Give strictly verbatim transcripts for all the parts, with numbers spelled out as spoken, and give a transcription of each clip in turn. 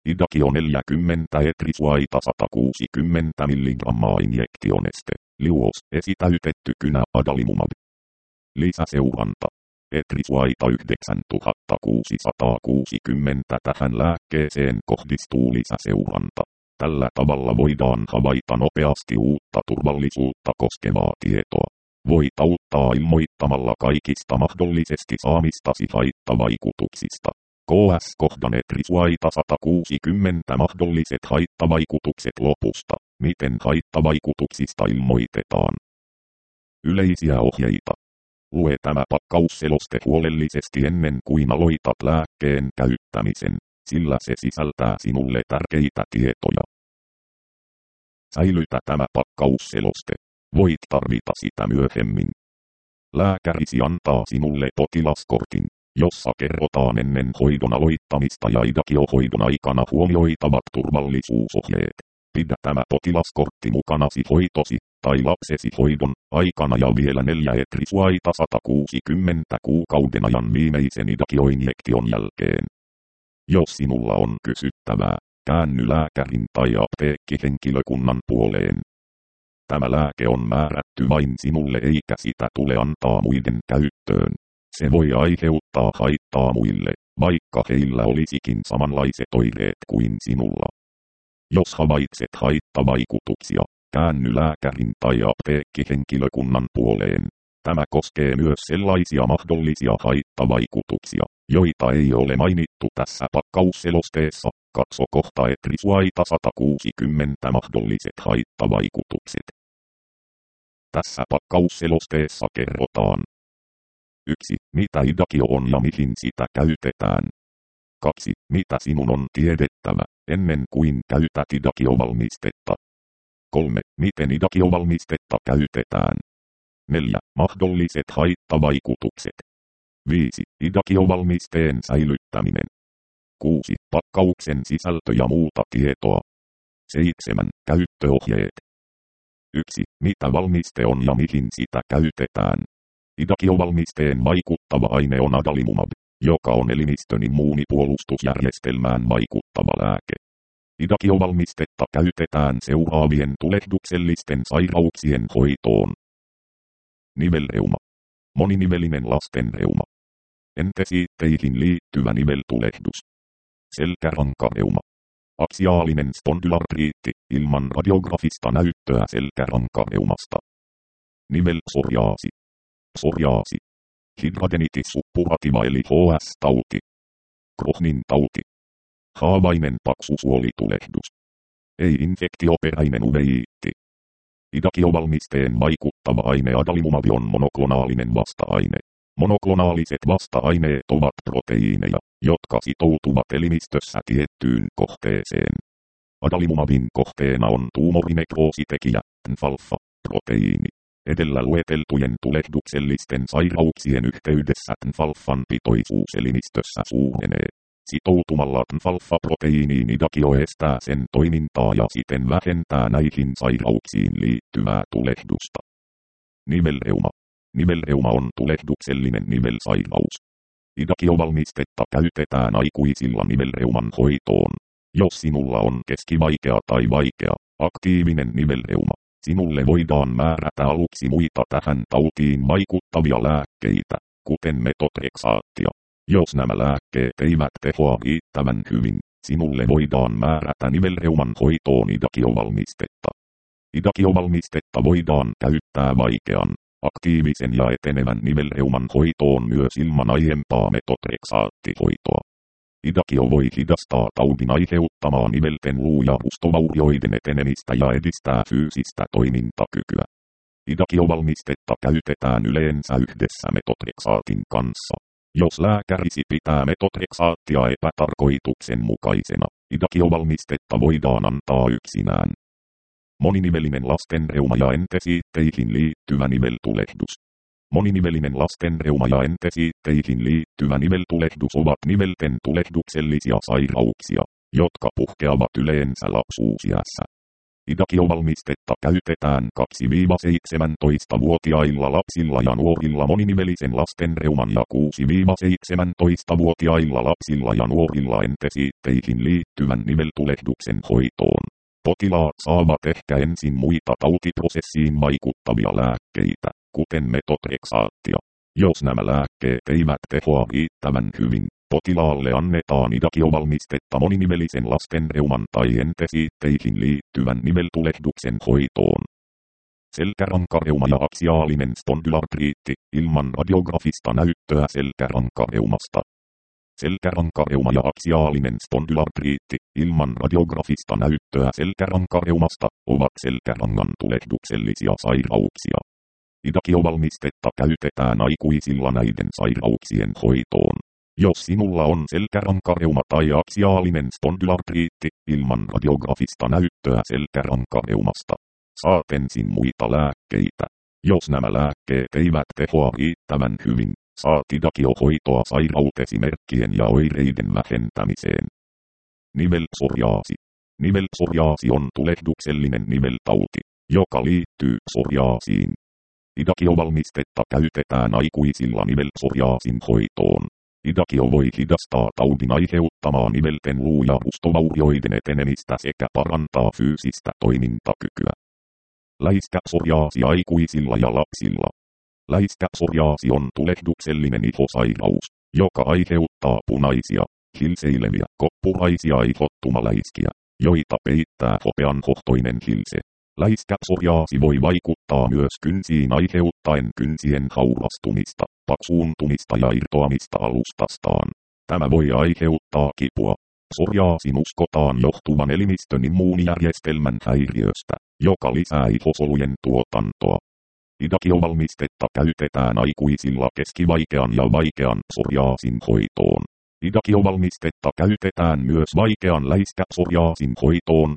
Idakio neljäkymmentä etrisuaita sata kuusikymmentä milligrammaa injektioneste. Liuos esitäytetty kynä adalimumab. Lisäseuranta. Etrisuaita yhdeksäntuhatta kuusisataakuusikymmentä tähän lääkkeeseen kohdistuu lisäseuranta. Tällä tavalla voidaan havaita nopeasti uutta turvallisuutta koskevaa tietoa. Voit auttaa ilmoittamalla kaikista mahdollisesti saamistasi haittavaikutuksista. K S-kohdan etrisuaita sata kuusikymmentä mahdolliset haittavaikutukset lopusta. Miten haittavaikutuksista ilmoitetaan? Yleisiä ohjeita. Lue tämä pakkausseloste huolellisesti ennen kuin aloitat lääkkeen käyttämisen, sillä se sisältää sinulle tärkeitä tietoja. Säilytä tämä pakkausseloste. Voit tarvita sitä myöhemmin. Lääkärisi antaa sinulle potilaskortin, jossa kerrotaan ennen hoidon aloittamista ja idakiohoidon aikana huomioitavat turvallisuusohjeet. Pidä tämä potilaskortti mukanasi hoitosi tai lapsesi hoidon aikana ja vielä neljä etrisuaita sata kuusikymmentä kuukauden ajan viimeisen idakioinjektion jälkeen. Jos sinulla on kysyttävää, käänny lääkärin tai apteekkihenkilökunnan puoleen. Tämä lääke on määrätty vain sinulle eikä sitä tule antaa muiden käyttöön. Se voi aiheuttaa haittaa muille, vaikka heillä olisikin samanlaiset oireet kuin sinulla. Jos havaitset haittavaikutuksia, käänny lääkärin tai apteekkihenkilökunnan puoleen. Tämä koskee myös sellaisia mahdollisia haittavaikutuksia, joita ei ole mainittu tässä pakkausselosteessa. Katso kohta etrisuaita sata kuusikymmentä mahdolliset haittavaikutukset. Tässä pakkausselosteessa kerrotaan. yksi. Mitä idakio on ja mihin sitä käytetään. kaksi. Mitä sinun on tiedettävä, ennen kuin käytät idakiovalmistetta. kolme. Miten idakiovalmistetta käytetään. neljä. Mahdolliset haittavaikutukset. viisi. Idakiovalmisteen säilyttäminen. kuusi. Pakkauksen sisältö ja muuta tietoa. seitsemän. Käyttöohjeet. yksi. Mitä valmiste on ja mihin sitä käytetään. Idakiovalmisteen vaikuttava aine on adalimumab, joka on elimistön immuunipuolustusjärjestelmään vaikuttava lääke. Idakiovalmistetta käytetään seuraavien tulehduksellisten sairauksien hoitoon. Nivelreuma. Moninivelinen lastenreuma. Entesiitteihin liittyvä niveltulehdus. Selkärankareuma. Aksiaalinen spondylartriitti ilman radiografista näyttöä selkärankareumasta. Nivelpsoriaasi. Psoriaasi. Hidradenitis suppurativa eli H S-tauti. Crohnin tauti. Haavainen paksusuolitulehdus. Ei-infektioperäinen uveiitti. Idakiovalmisteen vaikuttava aine adalimumab on monoklonaalinen vasta-aine. Monoklonaaliset vasta-aineet ovat proteiineja, jotka sitoutuvat elimistössä tiettyyn kohteeseen. Adalimumabin kohteena on tuumorinekroositekijä, T N F alfa-proteiini. Edellä lueteltujen tulehduksellisten sairauksien yhteydessä T N F alfan pitoisuus elimistössä suurenee. Sitoutumalla T N F alfa-proteiiniin idakio estää sen toimintaa ja siten vähentää näihin sairauksiin liittyvää tulehdusta. Nivelreuma. Nivelreuma on tulehduksellinen nivelsairaus. Idakiovalmistetta käytetään aikuisilla nivelreuman hoitoon. Jos sinulla on keskivaikea tai vaikea, aktiivinen nivelreuma, sinulle voidaan määrätä aluksi muita tähän tautiin vaikuttavia lääkkeitä, kuten metotreksaattia. Jos nämä lääkkeet eivät tehoa riittävän hyvin, sinulle voidaan määrätä nivelreuman hoitoon idakiovalmistetta. Idakiovalmistetta voidaan käyttää vaikean, aktiivisen ja etenevän nivelreuman hoitoon myös ilman aiempaa metotreksaattihoitoa. Idakio voi hidastaa taudin aiheuttamaa nivelten luu- ja rustovaurioiden etenemistä ja edistää fyysistä toimintakykyä. Idakiovalmistetta käytetään yleensä yhdessä metotreksaatin kanssa. Jos lääkärisi pitää metotreksaattia epätarkoituksenmukaisena, idakiovalmistetta voidaan antaa yksinään. Moninivelinen lastenreuma ja entesiitteihin liittyvä niveltulehdus. Moninivelinen lastenreuma ja entesiitteihin liittyvä niveltulehdus ovat nivelten tulehduksellisia sairauksia, jotka puhkeavat yleensä lapsuusiässä. Idakiovalmistetta käytetään kaksi–seitsemäntoista-vuotiailla lapsilla ja nuorilla moninivelisen lastenreuman ja kuusi–seitsemäntoista-vuotiailla lapsilla ja nuorilla entesiitteihin liittyvän niveltulehduksen hoitoon. Potilaat saavat ehkä ensin muita tautiprosessiin vaikuttavia lääkkeitä, kuten metotreksaattia. Jos nämä lääkkeet eivät tehoa riittävän hyvin, potilaalle annetaan idakiovalmistetta moninivelisen lastenreuman tai entesiitteihin liittyvän niveltulehduksen hoitoon. Selkärankareuma ja aksiaalinen spondylartriitti, ilman radiografista näyttöä selkärankareumasta. Selkärankareuma ja aksiaalinen spondylartriitti, ilman radiografista näyttöä selkärankareumasta, ovat selkärangan tulehduksellisia sairauksia. Idakiovalmistetta käytetään aikuisilla näiden sairauksien hoitoon. Jos sinulla on selkärankareuma tai aksiaalinen spondylartriitti, ilman radiografista näyttöä selkärankareumasta, saat ensin muita lääkkeitä. Jos nämä lääkkeet eivät tehoa riittävän hyvin, saat idakiohoitoa sairautesi merkkien ja oireiden vähentämiseen. Nivelpsoriaasi. Nivelpsoriaasi on tulehduksellinen niveltauti, joka liittyy psoriaasiin. Idakiovalmistetta käytetään aikuisilla nivelpsoriaasin hoitoon. Idakio voi hidastaa taudin aiheuttamaa nivelten luu- ja rustovaurioiden etenemistä sekä parantaa fyysistä toimintakykyä. Läiskäpsoriaasi aikuisilla ja lapsilla. Läiskäpsoriaasi on tulehduksellinen ihosairaus, joka aiheuttaa punaisia, hilseileviä, koppuraisia ihottumaläiskiä, joita peittää hopeanhohtoinen hilse. Läiskäpsoriaasi voi vaikuttaa myös kynsiin aiheuttaen kynsien haurastumista, paksuuntumista ja irtoamista alustastaan. Tämä voi aiheuttaa kipua. Psoriaasin uskotaan johtuvan elimistön immuunijärjestelmän häiriöstä, joka lisää ihosolujen tuotantoa. Idakiovalmistetta käytetään aikuisilla keskivaikean ja vaikean psoriaasin hoitoon. Idakiovalmistetta käytetään myös vaikean läiskäpsoriaasin hoitoon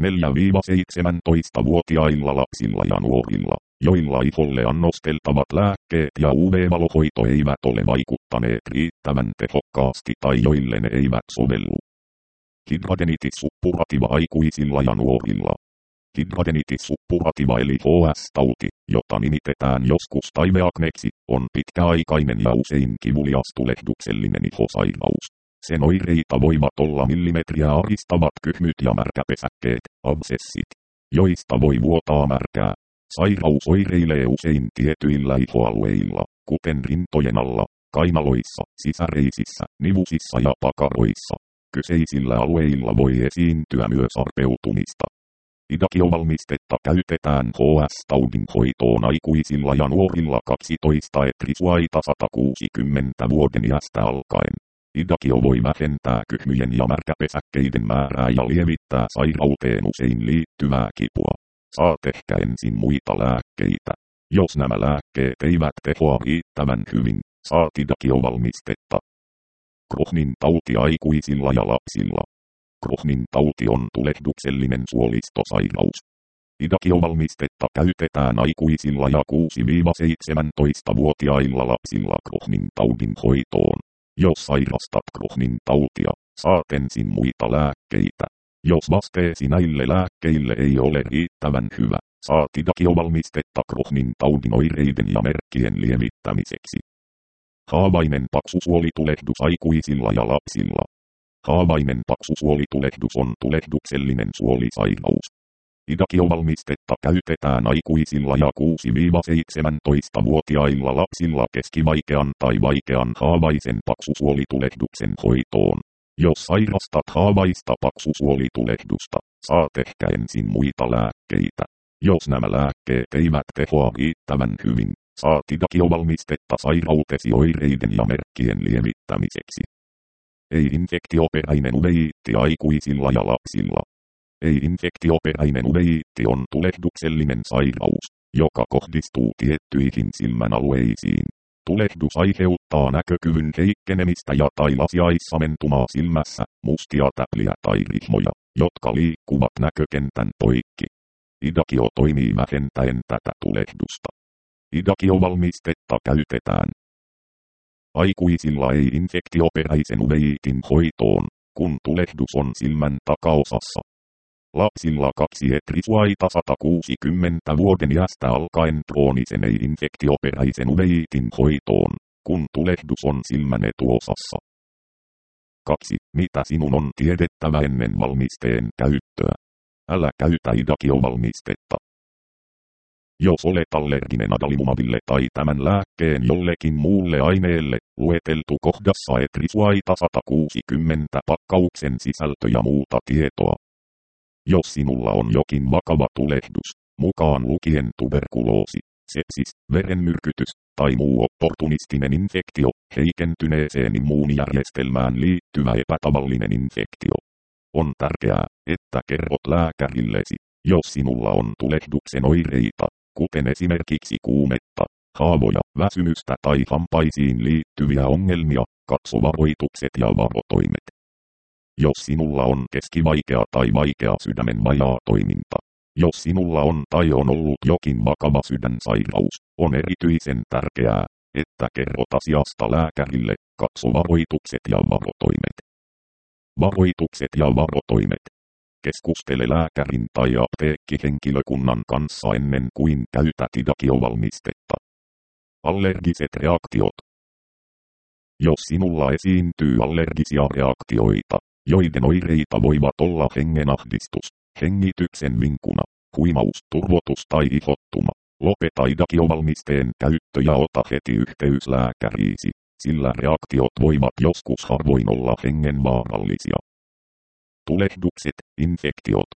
neljä–seitsemäntoista-vuotiailla lapsilla ja nuorilla, joilla iholle annosteltavat lääkkeet ja U V-valohoito eivät ole vaikuttaneet riittävän tehokkaasti tai joille ne eivät sovellu. Hidradenitis suppurativa aikuisilla ja nuorilla. Hidradenitis suppurativa eli H S-tauti, jota nimitetään joskus taiveakneeksi, on pitkäaikainen ja usein kivulias tulehduksellinen ihosairaus. Sen oireita voivat olla millimetriä aristavat kyhmyt ja märkäpesäkkeet, absessit, joista voi vuotaa märkää. Sairaus oireilee usein tietyillä ihoalueilla, kuten rintojen alla, kainaloissa, sisäreisissä, nivusissa ja pakaroissa. Kyseisillä alueilla voi esiintyä myös arpeutumista. Idakiovalmistetta käytetään H S-taudin hoitoon aikuisilla ja nuorilla kaksitoista–sata kuusikymmentä vuoden iästä alkaen. Idakio voi vähentää kyhmyjen ja märkäpesäkkeiden määrää ja lievittää sairauteen usein liittyvää kipua. Saat ehkä ensin muita lääkkeitä. Jos nämä lääkkeet eivät tehoa riittävän hyvin, saat idakiovalmistetta. Crohnin tauti aikuisilla ja lapsilla. Crohnin tauti on tulehduksellinen suolistosairaus. Idakiovalmistetta käytetään aikuisilla ja kuusi–seitsemäntoista-vuotiailla lapsilla Crohnin taudin hoitoon. Jos sairastat Crohnin tautia, saat ensin muita lääkkeitä. Jos vasteesi näille lääkkeille ei ole riittävän hyvä, saat idakiovalmistetta Crohnin taudin oireiden ja merkkien lievittämiseksi. Haavainen paksusuolitulehdus aikuisilla ja lapsilla. Haavainen paksusuolitulehdus on tulehduksellinen suolisairaus. Idakiovalmistetta käytetään aikuisilla ja kuusi–seitsemäntoista-vuotiailla lapsilla keskivaikean tai vaikean haavaisen paksusuolitulehduksen hoitoon. Jos sairastat haavaista paksusuolitulehdusta, saat ehkä ensin muita lääkkeitä. Jos nämä lääkkeet eivät tehoa riittävän hyvin, saat idakiovalmistetta sairautesi oireiden ja merkkien lievittämiseksi. Ei-infektioperäinen uveiitti aikuisilla ja lapsilla. Ei-infektioperäinen uveiitti on tulehduksellinen sairaus, joka kohdistuu tiettyihin silmän alueisiin. Tulehdus aiheuttaa näkökyvyn heikkenemistä ja tai lasiaissamentumaa silmässä, mustia täpliä tai rihmoja, jotka liikkuvat näkökentän poikki. Idakio toimii vähentäen tätä tulehdusta. Idakiovalmistetta käytetään aikuisilla ei-infektioperäisen uveiitin hoitoon, kun tulehdus on silmän takaosassa. Lapsilla kaksi etrisuaita sata kuusikymmentä vuoden iästä alkaen kroonisen ei-infektioperäisen uveiitin hoitoon, kun tulehdus on silmän etuosassa. kaksi. Mitä sinun on tiedettävä ennen valmisteen käyttöä? Älä käytä idakiovalmistetta. Jos olet allerginen adalimumabille tai tämän lääkkeen jollekin muulle aineelle, lueteltu kohdassa etrisuaita sata kuusikymmentä pakkauksen sisältö ja muuta tietoa. Jos sinulla on jokin vakava tulehdus, mukaan lukien tuberkuloosi, sepsis, verenmyrkytys tai muu opportunistinen infektio, heikentyneeseen immuunijärjestelmään liittyvä epätavallinen infektio, on tärkeää, että kerrot lääkärillesi, jos sinulla on tulehduksen oireita, kuten esimerkiksi kuumetta, haavoja, väsymystä tai hampaisiin liittyviä ongelmia, katso varoitukset ja varotoimet. Jos sinulla on keskivaikea tai vaikea sydämen vajaatoiminta, jos sinulla on tai on ollut jokin vakava sydänsairaus, on erityisen tärkeää, että kerrot asiasta lääkärille, katso varoitukset ja varotoimet. Varoitukset ja varotoimet. Keskustele lääkärin tai apteekkihenkilökunnan kanssa ennen kuin käytät idakiovalmistetta. Allergiset reaktiot. Jos sinulla esiintyy allergisia reaktioita, joiden oireita voivat olla hengenahdistus, hengityksen vinkuna, huimaus, turvotus tai ihottuma, lopeta idakiovalmisteen käyttö ja ota heti yhteys lääkäriisi, sillä reaktiot voivat joskus harvoin olla hengenvaarallisia. Tulehdukset, infektiot.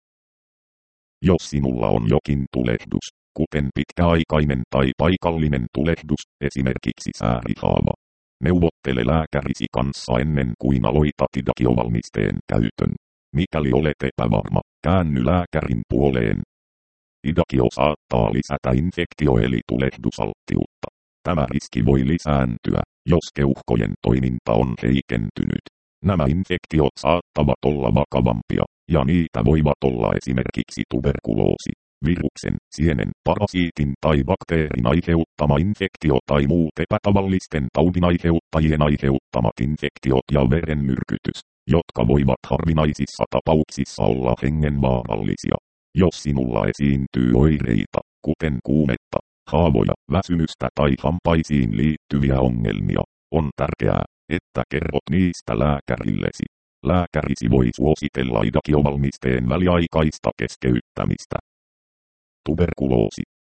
Jos sinulla on jokin tulehdus, kuten pitkäaikainen tai paikallinen tulehdus, esimerkiksi säärihaava, neuvottele lääkärisi kanssa ennen kuin aloitat idakiovalmisteen käytön. Mikäli olet epävarma, käänny lääkärin puoleen. Idakio saattaa lisätä infektio- eli tulehdusalttiutta. Tämä riski voi lisääntyä, jos keuhkojen toiminta on heikentynyt. Nämä infektiot saattavat olla vakavampia, ja niitä voivat olla esimerkiksi tuberkuloosi, viruksen, sienen, parasiitin tai bakteerin aiheuttama infektio tai muut epätavallisten taudinaiheuttajien aiheuttamat infektiot ja verenmyrkytys, jotka voivat harvinaisissa tapauksissa olla hengenvaarallisia. Jos sinulla esiintyy oireita, kuten kuumetta, haavoja, väsymystä tai hampaisiin liittyviä ongelmia, on tärkeää, että kerrot niistä lääkärillesi. Lääkärisi voi suositella idakiovalmisteen väliaikaista keskeyttämistä. Tuberkuloosi.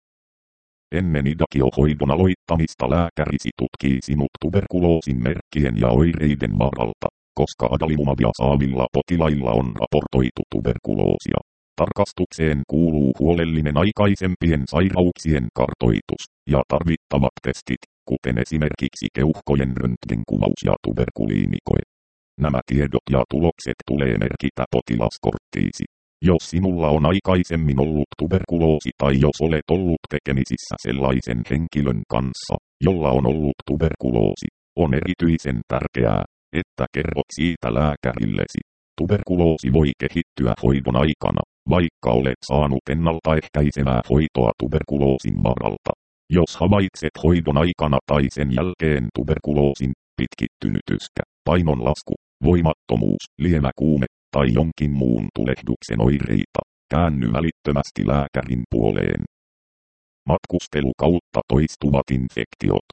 Ennen idakiohoidon aloittamista lääkärisi tutkii sinut tuberkuloosin merkkien ja oireiden varalta, koska adalimumabia saavilla potilailla on raportoitu tuberkuloosia. Tarkastukseen kuuluu huolellinen aikaisempien sairauksien kartoitus ja tarvittavat testit, kuten esimerkiksi keuhkojen röntgenkuvaus ja tuberkuliinikoe. Nämä tiedot ja tulokset tulee merkitä potilaskorttiisi. Jos sinulla on aikaisemmin ollut tuberkuloosi tai jos olet ollut tekemisissä sellaisen henkilön kanssa, jolla on ollut tuberkuloosi, on erityisen tärkeää, että kerrot siitä lääkärillesi. Tuberkuloosi voi kehittyä hoidon aikana, vaikka olet saanut ennaltaehkäisevää hoitoa tuberkuloosin varalta. Jos havaitset hoidon aikana tai sen jälkeen tuberkuloosin, pitkittynyt yskä, painonlasku, voimattomuus, lievä kuume tai jonkin muun tulehduksen oireita, käänny välittömästi lääkärin puoleen. Matkustelu kautta toistuvat infektiot.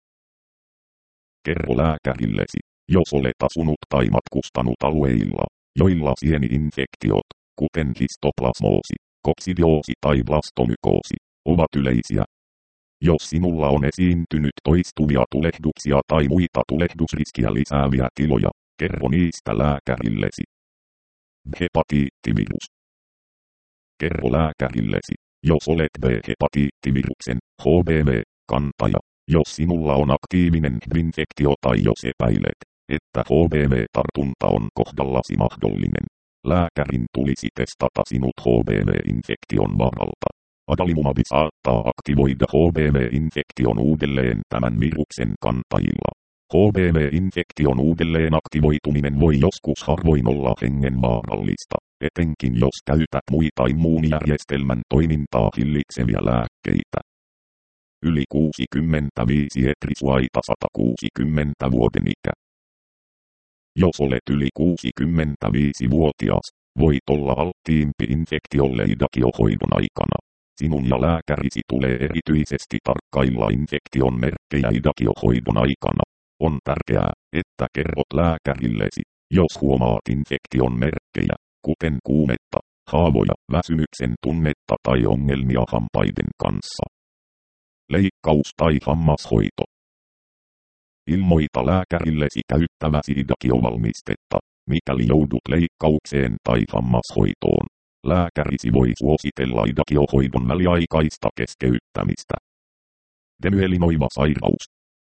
Kerro lääkärillesi, jos olet asunut tai matkustanut alueilla, joilla sieni-infektiot, kuten histoplasmoosi, koksidiosi tai blastomykoosi, ovat yleisiä. Jos sinulla on esiintynyt toistuvia tulehduksia tai muita tulehdusriskiä lisääviä tiloja, kerro niistä lääkärillesi. Hepatiittivirus. Kerro lääkärillesi, jos olet B-hepatiittiviruksen, H B V-kantaja, jos sinulla on aktiivinen infektio tai jos epäilet, että H B V-tartunta on kohdallasi mahdollinen. Lääkärin tulisi testata sinut H B V-infektion varalta. Adalimumab saattaa aktivoida H B V-infektion uudelleen tämän viruksen kantajilla. H B V-infektion uudelleen aktivoituminen voi joskus harvoin olla hengenvaarallista, etenkin jos käytät muita immuunijärjestelmän toimintaa hillitseviä lääkkeitä. Yli kuusikymmentäviisi etrisuaita sata kuusikymmentä vuoden ikä. Jos olet yli kuusikymmentäviisi-vuotias, voit olla alttiimpi infektiolle idakiohoidon aikana. Sinun ja lääkärisi tulee erityisesti tarkkailla infektion merkkejä idakiohoidon aikana. On tärkeää, että kerrot lääkärillesi, jos huomaat infektion merkkejä, kuten kuumetta, haavoja, väsymyksen tunnetta tai ongelmia hampaiden kanssa. Leikkaus tai hammashoito. Ilmoita lääkärillesi käyttäväsi idakiovalmistetta, mikäli joudut leikkaukseen tai hammashoitoon. Lääkärisi voi suositella idakiohoidon väliaikaista keskeyttämistä. Demyelinoiva sairaus.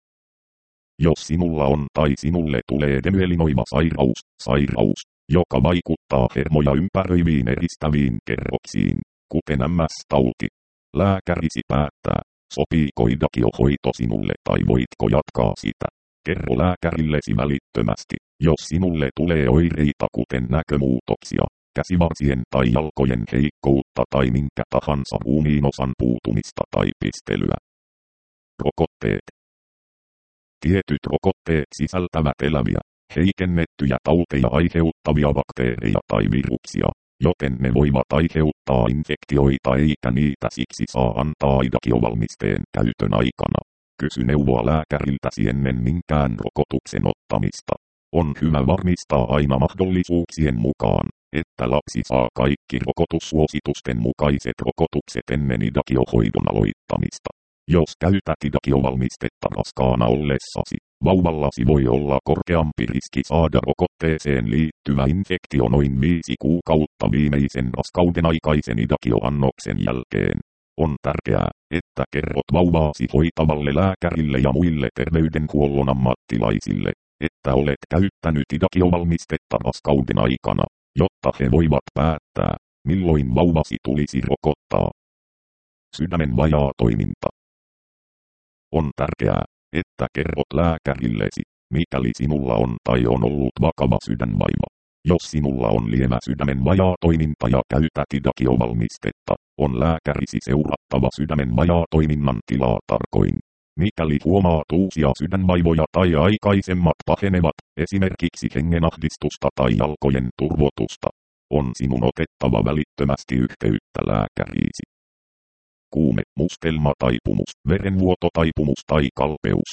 Jos sinulla on tai sinulle tulee demyelinoiva sairaus, sairaus, joka vaikuttaa hermoja ympäröiviin eristäviin kerroksiin, kuten M S-tauti, lääkärisi päättää, sopiiko idakiohoito sinulle tai voitko jatkaa sitä. Kerro lääkärillesi välittömästi, jos sinulle tulee oireita kuten näkömuutoksia, käsivarsien tai jalkojen heikkoutta tai minkä tahansa ruumiinosan puutumista tai pistelyä. Rokotteet. Tietyt rokotteet sisältävät eläviä, heikennettyjä tauteja aiheuttavia bakteereja tai viruksia, joten ne voivat aiheuttaa infektioita eikä niitä siksi saa antaa idakiovalmisteen käytön aikana. Kysy neuvoa lääkäriltäsi ennen minkään rokotuksen ottamista. On hyvä varmistaa aina mahdollisuuksien mukaan, että lapsi saa kaikki rokotussuositusten mukaiset rokotukset ennen idakiohoidon aloittamista. Jos käytät idakiovalmistetta raskaana ollessasi, vauvallasi voi olla korkeampi riski saada rokotteeseen liittyvä infektio noin viisi kuukautta viimeisen raskauden aikaisen idakioannoksen jälkeen. On tärkeää, että kerrot vauvaasi hoitavalle lääkärille ja muille terveydenhuollon ammattilaisille, että olet käyttänyt idakiovalmistetta raskauden aikana, jotta he voivat päättää, milloin vauvasi tulisi rokottaa. Sydämen vajaa toiminta. On tärkeää, että kerrot lääkärillesi, mikäli sinulla on tai on ollut vakava sydänvaiva. Jos sinulla on lievä sydämen vajaatoiminta ja käytät idakiovalmistetta, on lääkärisi seurattava sydämen vajaatoiminnan tilaa tarkoin. Mikäli huomaat uusia sydänvaivoja tai aikaisemmat pahenevat, esimerkiksi hengenahdistusta tai jalkojen turvotusta, on sinun otettava välittömästi yhteyttä lääkäriisi. Kuume, mustelma, taipumus, verenvuototaipumus tai kalpeus.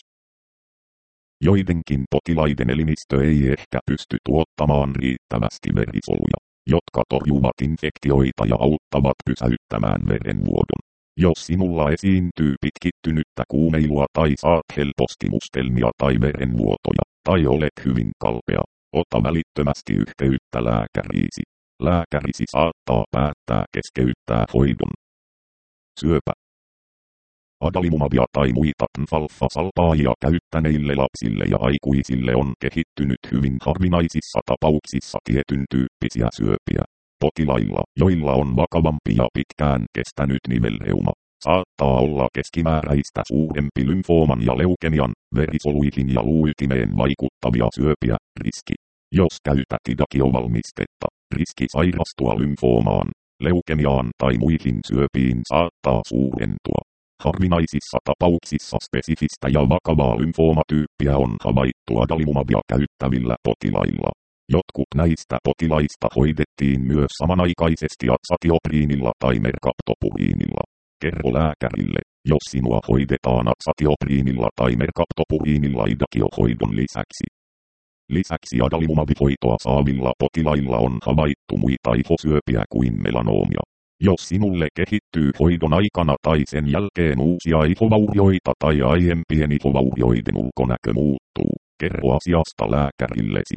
Joidenkin potilaiden elimistö ei ehkä pysty tuottamaan riittävästi verisoluja, jotka torjuvat infektioita ja auttavat pysäyttämään verenvuodon. Jos sinulla esiintyy pitkittynyttä kuumeilua tai saat helposti mustelmia tai verenvuotoja, tai olet hyvin kalpea, ota välittömästi yhteyttä lääkäriisi. Lääkärisi saattaa päättää keskeyttää hoidon. Syöpä. Adalimumabia tai muita alfa-salpaajia käyttäneille lapsille ja aikuisille on kehittynyt hyvin harvinaisissa tapauksissa tietyn tyyppisiä syöpiä. Potilailla, joilla on vakavampi ja pitkään kestänyt nivelreuma, saattaa olla keskimääräistä suurempi lymfooman ja leukemian, verisoluihin ja luuytimeen vaikuttavia syöpiä, riski. Jos käytät idakiovalmistetta, riski sairastua lymfoomaan, leukemiaan tai muihin syöpiin saattaa suurentua. Harvinaisissa tapauksissa spesifistä ja vakavaa lymfoomatyyppiä on havaittu adalimumabia käyttävillä potilailla. Jotkut näistä potilaista hoidettiin myös samanaikaisesti atsatiopriinilla tai merkaptopuriinilla. Kerro lääkärille, jos sinua hoidetaan atsatiopriinilla tai merkaptopuriinilla idakiohoidon lisäksi. Lisäksi adalimumab-hoitoa saavilla potilailla on havaittu muita ihosyöpiä kuin melanoomia. Jos sinulle kehittyy hoidon aikana tai sen jälkeen uusia ihovaurioita tai aiempien ihovaurioiden ulkonäkö muuttuu, kerro asiasta lääkärillesi.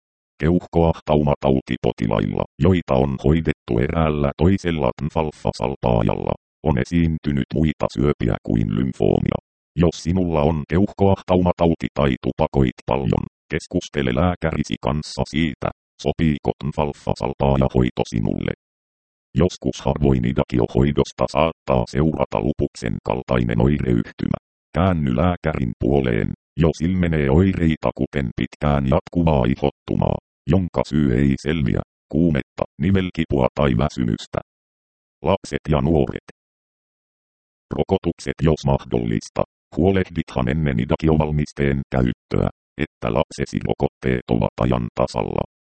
Keuhkoahtaumatauti-potilailla, joita on hoidettu eräällä toisella alfa-salpaajalla, on esiintynyt muita syöpiä kuin lymfoomia. Jos sinulla on keuhkoahtaumatauti tai tupakoit paljon, keskustele lääkärisi kanssa siitä, sopiiko alfa-salpaajahoito sinulle. Joskus harvoin idakiohoidosta saattaa seurata lupuksen kaltainen oireyhtymä. Käänny lääkärin puoleen, jos ilmenee oireita kuten pitkään jatkuvaa ihottumaa, jonka syy ei selviä, kuumetta, nivelkipua tai väsymystä. Lapset ja nuoret. Rokotukset jos mahdollista, huolehdithan ennen idakiovalmisteen käyttöä, että lapsesi rokotteet ovat ajan tasalla.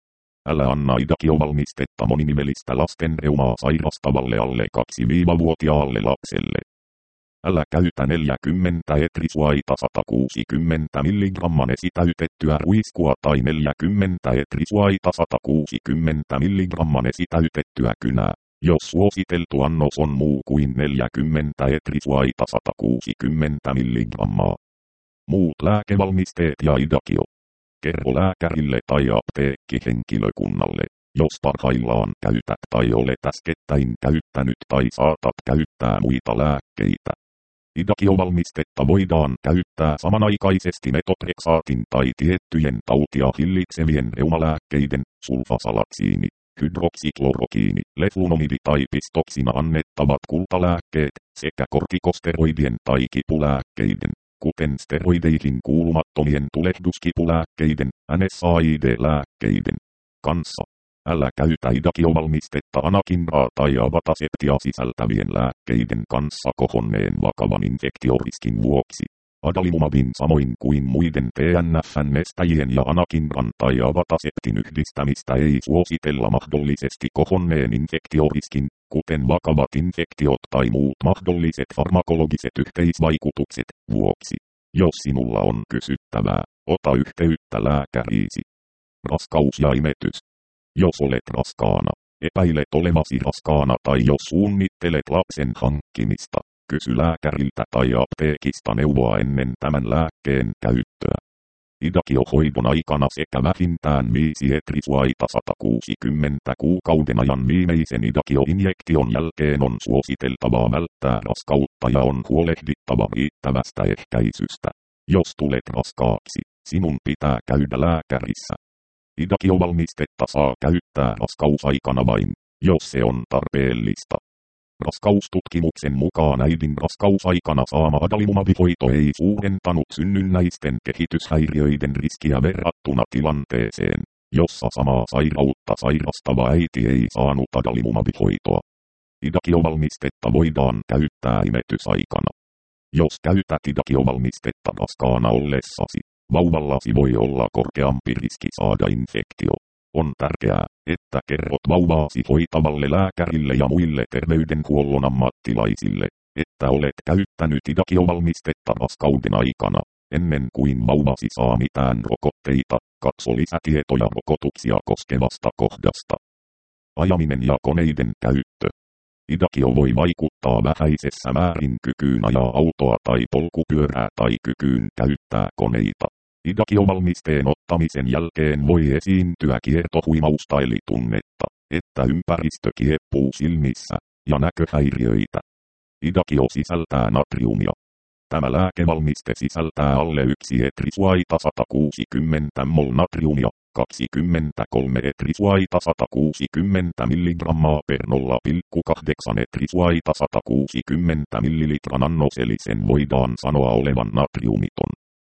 Älä anna Idakio-valmistetta moninivelistä lasten reumaa sairastavalle alle kaksi-vuotiaalle lapselle. Älä käytä neljäkymmentä etrisuaita sata kuusikymmentä milligramman esitäytettyä ruiskua tai neljäkymmentä etrisuaita sata kuusikymmentä milligramman esitäytettyä kynää, jos suositeltu annos on muu kuin neljäkymmentä etrisuaita sata kuusikymmentä milligrammaa. Muut lääkevalmisteet ja Idakio. Kerro lääkärille tai apteekkihenkilökunnalle, jos parhaillaan käytät tai olet äskettäin käyttänyt tai saatat käyttää muita lääkkeitä. Idakio-valmistetta voidaan käyttää samanaikaisesti metotreksaatin tai tiettyjen tautia hillitsevien reumalääkkeiden, sulfasalatsiini, hydroksiklorokiini, leflunomidi tai pistoksina annettavat kultalääkkeet, sekä kortikosteroidien tai kipulääkkeiden, kuten steroideihin kuulumattomien tulehduskipulääkkeiden, N S A I D-lääkkeiden kanssa. Älä käytä Idakio-valmistetta anakinraa tai avataseptia sisältävien lääkkeiden kanssa kohonneen vakavan infektioriskin vuoksi. Adalimumabin samoin kuin muiden T N F:n estäjien ja anakinran tai avataseptin yhdistämistä ei suositella mahdollisesti kohonneen infektioriskin, kuten vakavat infektiot tai muut mahdolliset farmakologiset yhteisvaikutukset, vuoksi. Jos sinulla on kysyttävää, ota yhteyttä lääkäriisi. Raskaus ja imetys. Jos olet raskaana, epäilet olevasi raskaana tai jos suunnittelet lapsen hankkimista, kysy lääkäriltä tai apteekista neuvoa ennen tämän lääkkeen käyttöä. Idakio-hoidon aikana sekä vähintään viisi etrisuaita sata kuusikymmentä kuukauden ajan viimeisen Idakio-injektion jälkeen on suositeltavaa välttää raskautta ja on huolehdittava riittävästä ehkäisystä. Jos tulet raskaaksi, sinun pitää käydä lääkärissä. Idakio-valmistetta saa käyttää raskausaikana vain, jos se on tarpeellista. Raskaustutkimuksen mukaan äidin raskausaikana saama adalimumab-hoito ei suurentanut synnynnäisten kehityshäiriöiden riskiä verrattuna tilanteeseen, jossa samaa sairautta sairastava äiti ei saanut adalimumab-hoitoa. Idakio-valmistetta voidaan käyttää imetysaikana. Jos käytät Idakio-valmistetta raskaana ollessasi, vauvallasi voi olla korkeampi riski saada infektio. On tärkeää, että kerrot vauvaasi hoitavalle lääkärille ja muille terveydenhuollon ammattilaisille, että olet käyttänyt Idakio-valmistetta raskauden aikana. Ennen kuin vauvasi saa mitään rokotteita, katso lisätietoja rokotuksia koskevasta kohdasta. Ajaminen ja koneiden käyttö. Idakio voi vaikuttaa vähäisessä määrin kykyyn ajaa autoa tai polkupyörää tai kykyyn käyttää koneita. Idakio-valmisteen ottamisen jälkeen voi esiintyä kiertohuimausta eli tunnetta, että ympäristö kieppuu silmissä, ja näköhäiriöitä. Idakio sisältää natriumia. Tämä lääkevalmiste sisältää alle yksi etrisuaita sata kuusikymmentä mol natriumia, kaksikymmentäkolme etrisuaita sata kuusikymmentä milligrammaa per nolla pilkku kahdeksan etrisuaita sata kuusikymmentä millilitran annos eli sen voidaan sanoa olevan natriumiton.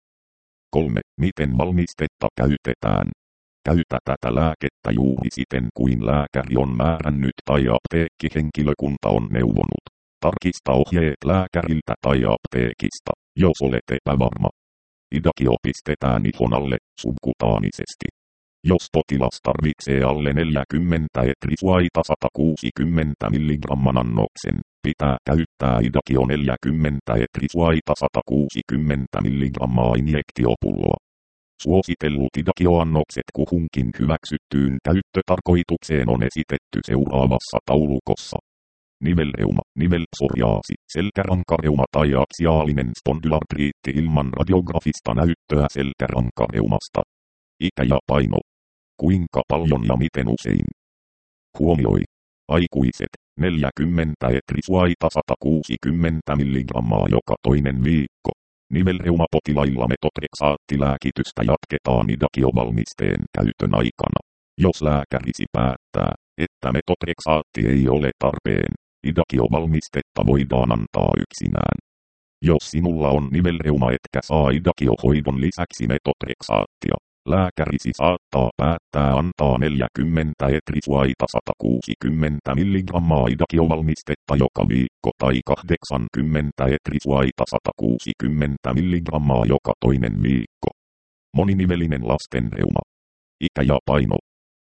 kolme. Miten valmistetta käytetään? Käytä tätä lääkettä juuri siten kuin lääkäri on määrännyt tai apteekkihenkilökunta on neuvonut. Tarkista ohjeet lääkäriltä tai apteekista, jos olet epävarma. Idakio pistetään ihon alle subkutaanisesti. Jos potilas tarvitsee alle neljäkymmentä etrisuaita sata kuusikymmentä milligramman annoksen, pitää käyttää Idakio neljäkymmentä etrisuaita sata kuusikymmentä milligrammaa injektiopulloa. Suositellut Idakio-annokset kuhunkin hyväksyttyyn käyttötarkoitukseen on esitetty seuraavassa taulukossa. Nivelreuma, nivelpsoriaasi, selkärankareuma tai aksiaalinen spondylartriitti ilman radiografista näyttöä selkärankareumasta. Ikä ja paino. Kuinka paljon ja miten usein? Huomioi. Aikuiset, neljäkymmentä etrisuaita sata kuusikymmentä milligrammaa joka toinen viikko. Nivelreumapotilailla metotreksaattilääkitystä jatketaan Idakio-valmisteen käytön aikana. Jos lääkärisi päättää, että metotreksaatti ei ole tarpeen, Idakio-valmistetta voidaan antaa yksinään. Jos sinulla on nivelreuma etkä saa Idakio-hoidon lisäksi metotreksaattia, lääkärisi saattaa päättää antaa neljäkymmentä etrisuaita sata kuusikymmentä milligrammaa Idakio-valmistetta joka viikko tai kahdeksankymmentä etrisuaita sata kuusikymmentä milligrammaa joka toinen viikko. Moninivelinen lastenreuma. Ikä ja paino.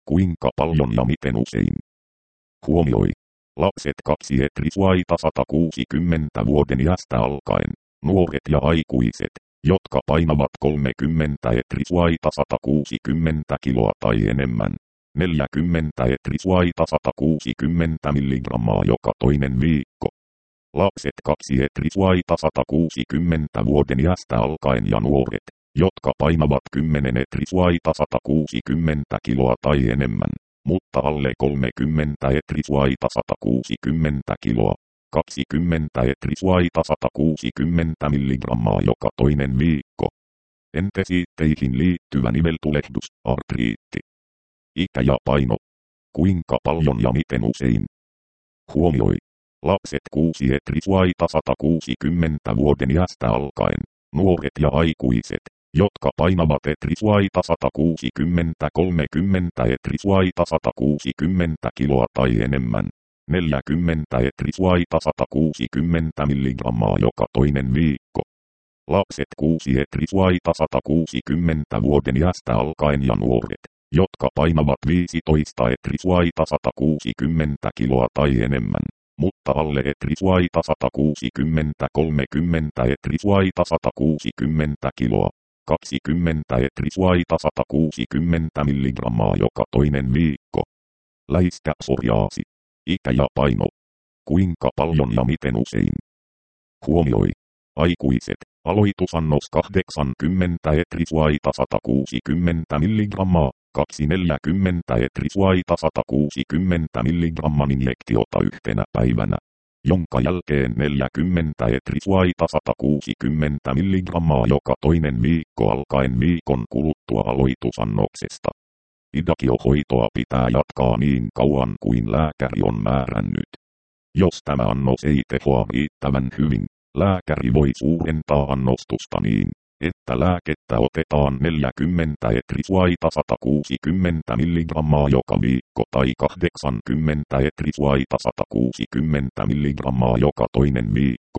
Kuinka paljon ja miten usein? Huomioi. Lapset kaksi etrisvaita sata kuusikymmentä vuoden iästä alkaen. Nuoret ja aikuiset, jotka painavat kolmekymmentä etrisvaita sata kuusikymmentä kiloa tai enemmän. neljäkymmentä etrisvaita sata kuusikymmentä milligrammaa joka toinen viikko. Lapset kaksi etrisvaita sata kuusikymmentä vuoden iästä alkaen ja nuoret, jotka painavat kymmenen etrisvaita sata kuusikymmentä kiloa tai enemmän, mutta alle kolmekymmentä etrisvaita sata kuusikymmentä kiloa. kaksikymmentä etrisvaita sata kuusikymmentä milligrammaa joka toinen viikko. Entesiitteihin liittyvä niveltulehdus, artriitti. Ikä ja paino. Kuinka paljon ja miten usein? Huomioi. Lapset kuusi etrisvaita sata kuusikymmentä vuoden iästä alkaen. Nuoret ja aikuiset, jotka painavat etrisvaita sata kuusikymmentä kolmekymmentä etrisvaita sata kuusikymmentä kiloa tai enemmän. neljäkymmentä etrisvaita sata kuusikymmentä milligrammaa joka toinen viikko. Lapset kuusi etrisvaita sata kuusikymmentä vuoden iästä alkaen ja nuoret, jotka painavat viisitoista etrisvaita sata kuusikymmentä kiloa tai enemmän, mutta alle etrisvaita sata kuusikymmentä kolmekymmentä etrisvaita sata kuusikymmentä kiloa. kaksikymmentä etrisvaita sata kuusikymmentä milligrammaa joka toinen viikko. Läiskä psoriaasi. Ikä ja paino. Kuinka paljon ja miten usein? Huomioi. Aikuiset, aloitusannos kahdeksankymmentä etrisvaita sata kuusikymmentä milligrammaa, kaksi neljäkymmentä etrisvaita sata kuusikymmentä milligramman injektiota yhtenä päivänä, jonka jälkeen neljäkymmentä etrisvaita sata kuusikymmentä milligrammaa joka toinen viikko alkaen viikon kuluttua aloitusannoksesta. Idakiohoitoa pitää jatkaa niin kauan kuin lääkäri on määrännyt. Jos tämä annos ei tehoa riittävän hyvin, lääkäri voi suurentaa annostusta niin, että lääkettä otetaan neljäkymmentä etrisvaita sata kuusikymmentä milligrammaa joka viikko tai kahdeksankymmentä etrisvaita sata kuusikymmentä milligrammaa joka toinen viikko.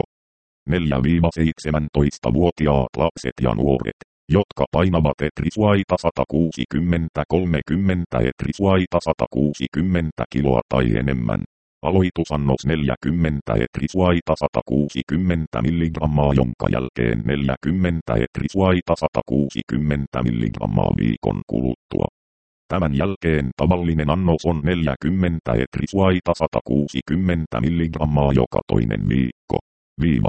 neljä–seitsemäntoista-vuotiaat lapset ja nuoret, jotka painavat etrisvaita sata kuusikymmentä kolmekymmentä etrisvaita sata kuusikymmentä kiloa tai enemmän. Aloitusannos neljäkymmentä etrisvaita sata kuusikymmentä milligrammaa jonka jälkeen neljäkymmentä etrisvaita sata kuusikymmentä milligrammaa viikon kuluttua. Tämän jälkeen tavallinen annos on neljäkymmentä etrisvaita sata kuusikymmentä milligrammaa joka toinen viikko. Viiva.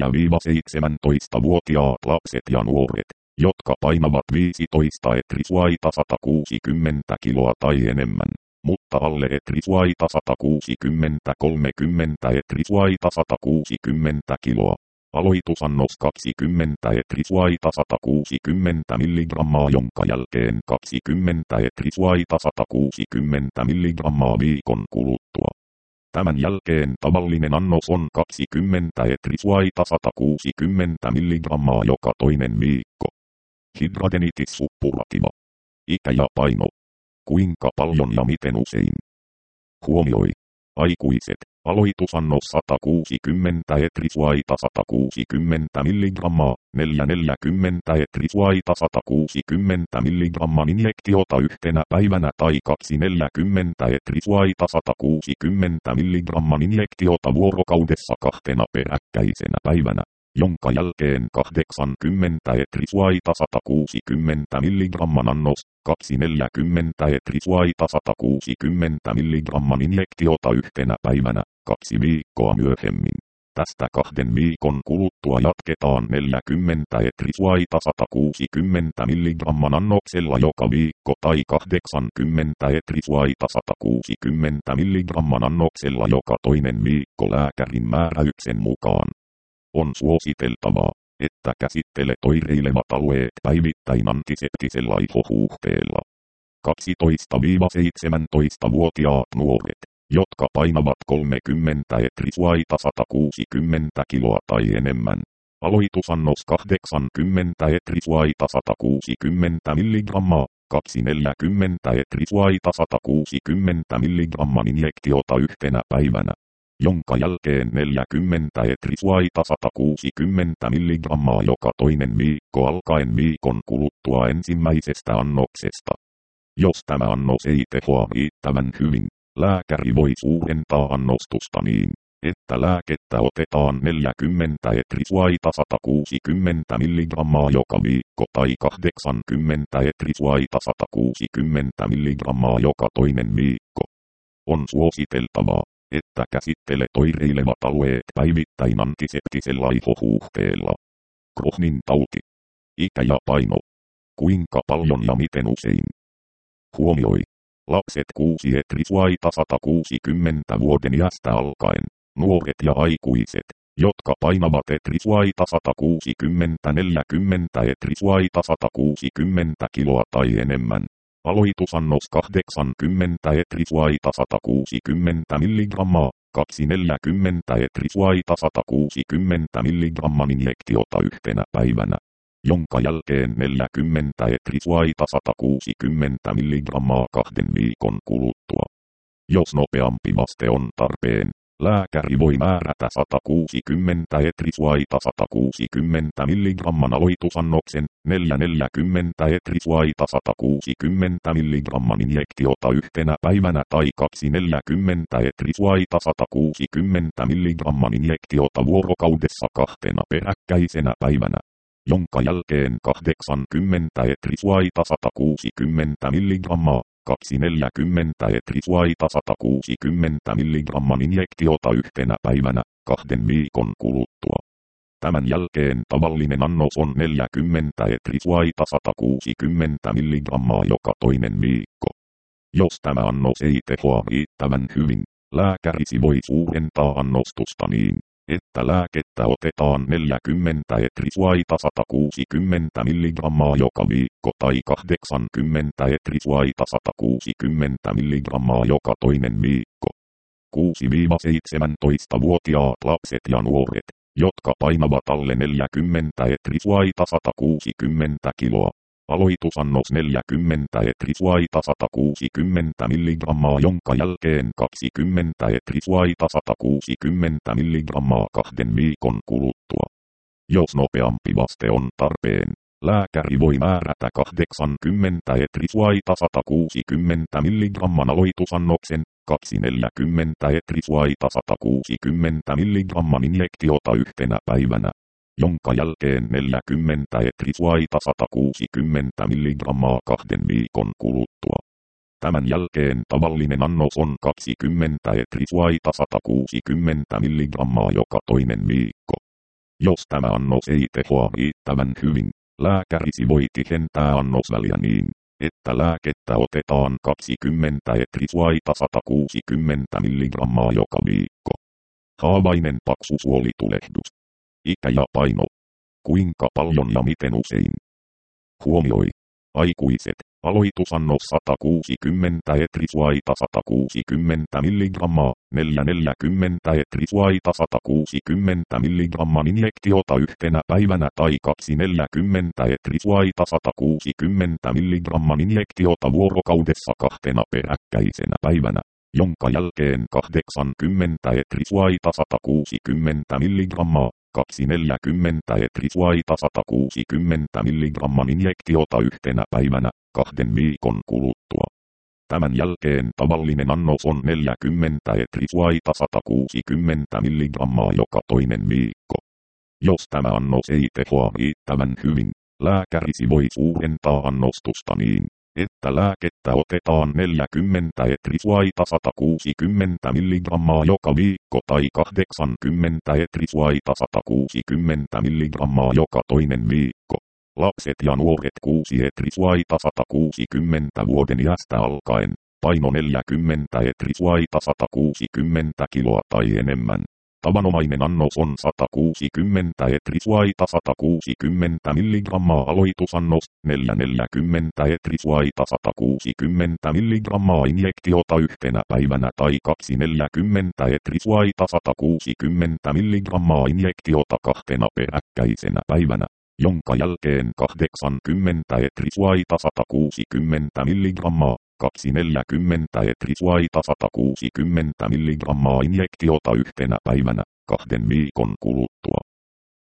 neljä–seitsemäntoista-vuotiaat lapset ja nuoret, jotka painavat viisitoista etrisvaita sata kuusikymmentä kiloa tai enemmän, mutta alle etrisvaita sata kuusikymmentä kolmekymmentä etrisvaita sata kuusikymmentä kiloa. Aloitusannos kaksikymmentä etrisvaita sata kuusikymmentä milligrammaa jonka jälkeen kaksikymmentä etrisvaita sata kuusikymmentä milligrammaa viikon kuluttua. Tämän jälkeen tavallinen annos on kaksikymmentä etrisvaita sata kuusikymmentä milligrammaa joka toinen viikko. Hidradenitis suppurativa. Ikä ja paino. Kuinka paljon ja miten usein? Huomioi. Aikuiset, aloitusannos sata kuusikymmentä etrisvaita sata kuusikymmentä milligrammaa, neljä neljäkymmentä etrisvaita sata kuusikymmentä milligramman injektiota yhtenä päivänä tai kaksi neljäkymmentä etrisvaita sata kuusikymmentä milligramman injektiota vuorokaudessa kahtena peräkkäisenä päivänä, jonka jälkeen kahdeksankymmentä etrisvaita sata kuusikymmentä milligramman annos, kaksi neljäkymmentä etrisvaita sata kuusikymmentä milligramman injektiota yhtenä päivänä, kaksi viikkoa myöhemmin. Tästä kahden viikon kuluttua jatketaan neljäkymmentä etrisvaita sata kuusikymmentä milligramman annoksella joka viikko tai kahdeksankymmentä etrisvaita sata kuusikymmentä milligramman annoksella joka toinen viikko lääkärin määräyksen mukaan. On suositeltavaa, että käsittelet oireilevat alueet päivittäin antiseptisella ihohuuhteella. kaksitoista–seitsemäntoista-vuotiaat nuoret, jotka painavat kolmekymmentä etrisvaita sata kuusikymmentä kiloa tai enemmän. Aloitusannos kahdeksankymmentä etrisvaita sata kuusikymmentä milligrammaa, kaksi neljäkymmentä etrisvaita sata kuusikymmentä milligramman injektiota yhtenä päivänä, jonka jälkeen neljäkymmentä etrisvaita sata kuusikymmentä milligrammaa joka toinen viikko alkaen viikon kuluttua ensimmäisestä annoksesta. Jos tämä annos ei tehoa riittävän hyvin, lääkäri voi suurentaa annostusta niin, että lääkettä otetaan neljäkymmentä etrisuaita sata kuusikymmentä milligrammaa joka viikko tai kahdeksankymmentä etrisuaita sata kuusikymmentä milligrammaa joka toinen viikko. On suositeltavaa, että käsittelet oireilevat alueet päivittäin antiseptisella ihohuuhteella. Crohnin tauti. Ikä ja paino. Kuinka paljon ja miten usein? Huomioi. Lapset kuusi etrisuaita sata kuusikymmentä vuoden iästä alkaen. Nuoret ja aikuiset, jotka painavat etrisuaita sata kuusikymmentä neljäkymmentä etrisuaita sata kuusikymmentä kiloa tai enemmän. Aloitusannos kahdeksankymmentä etrisuaita sata kuusikymmentä milligrammaa, kaksi neljäkymmentä etrisuaita sata kuusikymmentä milligramman injektiota yhtenä päivänä, jonka jälkeen neljäkymmentä etrisuaita sata kuusikymmentä milligrammaa kahden viikon kuluttua. Jos nopeampi vaste on tarpeen, lääkäri voi määrätä sata kuusikymmentä etrisuaita sata kuusikymmentä milligramman aloitusannoksen, neljä neljäkymmentä etrisuaita sata kuusikymmentä milligramman injektiota yhtenä päivänä tai kaksi neljäkymmentä etrisuaita sata kuusikymmentä milligramman injektiota vuorokaudessa kahtena peräkkäisenä päivänä, jonka jälkeen kahdeksankymmentä etrisuaita sata kuusikymmentä milligrammaa, kaksi neljäkymmentä etrisuaita sata kuusikymmentä milligramman injektiota yhtenä päivänä, kahden viikon kuluttua. Tämän jälkeen tavallinen annos on neljäkymmentä etrisuaita sata kuusikymmentä milligrammaa joka toinen viikko. Jos tämä annos ei tehoa riittävän hyvin, lääkärisi voi suurentaa annostusta niin, että lääkettä otetaan neljäkymmentä etrisuaita sata kuusikymmentä milligrammaa joka viikko tai kahdeksankymmentä etrisuaita sata kuusikymmentä milligrammaa joka toinen viikko. kuusi-seitsemäntoista-vuotiaat lapset ja nuoret, jotka painavat alle neljäkymmentä etrisuaita sata kuusikymmentä kiloa. Aloitusannos neljäkymmentä etrisuaita sata kuusikymmentä milligrammaa jonka jälkeen kaksikymmentä etrisuaita sata kuusikymmentä milligrammaa kahden viikon kuluttua. Jos nopeampi vaste on tarpeen, lääkäri voi määrätä kahdeksankymmentä etrisuaita sata kuusikymmentä milligramman aloitusannoksen, kaksi neljäkymmentä etrisuaita sata kuusikymmentä milligramman injektiota yhtenä päivänä, jonka jälkeen neljäkymmentä etrisuaita sata kuusikymmentä milligrammaa kahden viikon kuluttua. Tämän jälkeen tavallinen annos on kaksikymmentä etrisuaita sata kuusikymmentä milligrammaa joka toinen viikko. Jos tämä annos ei tehoa riittävän hyvin, lääkärisi voi tihentää annosväliä niin, että lääkettä otetaan kaksikymmentä etrisuaita sata kuusikymmentä milligrammaa joka viikko. Haavainen paksusuolitulehdus. Ikä ja paino. Kuinka paljon ja miten usein? Huomioi. Aikuiset. Aloitusannos sata kuusikymmentä etrisuaita sata kuusikymmentä milligrammaa, neljä neljäkymmentä etrisuaita sata kuusikymmentä milligramman injektiota yhtenä päivänä tai kaksi neljäkymmentä etrisuaita sata kuusikymmentä milligramman injektiota vuorokaudessa kahtena peräkkäisenä päivänä, jonka jälkeen kahdeksankymmentä etrisuaita sata kuusikymmentä milligrammaa, kaksi neljäkymmentä etrisuaita sata kuusikymmentä milligramman injektiota yhtenä päivänä, kahden viikon kuluttua. Tämän jälkeen tavallinen annos on neljäkymmentä etrisuaita sata kuusikymmentä milligrammaa joka toinen viikko. Jos tämä annos ei tehoa riittävän hyvin, lääkärisi voi suurentaa annostusta niin, että lääkettä otetaan neljäkymmentä etrisuaita sata kuusikymmentä milligrammaa joka viikko tai kahdeksankymmentä etrisuaita sata kuusikymmentä milligrammaa joka toinen viikko. Lapset ja nuoret kuusi etrisuaita sata kuusikymmentä vuoden iästä alkaen, paino neljäkymmentä etrisuaita sata kuusikymmentä kiloa tai enemmän. Tavanomainen annos on sata kuusikymmentä etrisuaita sata kuusikymmentä milligrammaa aloitusannos, neljä neljäkymmentä etrisuaita sata kuusikymmentä milligrammaa injektiota yhtenä päivänä tai kaksi neljäkymmentä etrisuaita sata kuusikymmentä milligrammaa injektiota kahtena peräkkäisenä päivänä, jonka jälkeen kahdeksankymmentä etrisuaita sata kuusikymmentä milligrammaa, kaksi neljäkymmentä etrisuaita sata kuusikymmentä milligrammaa injektiota yhtenä päivänä, kahden viikon kuluttua.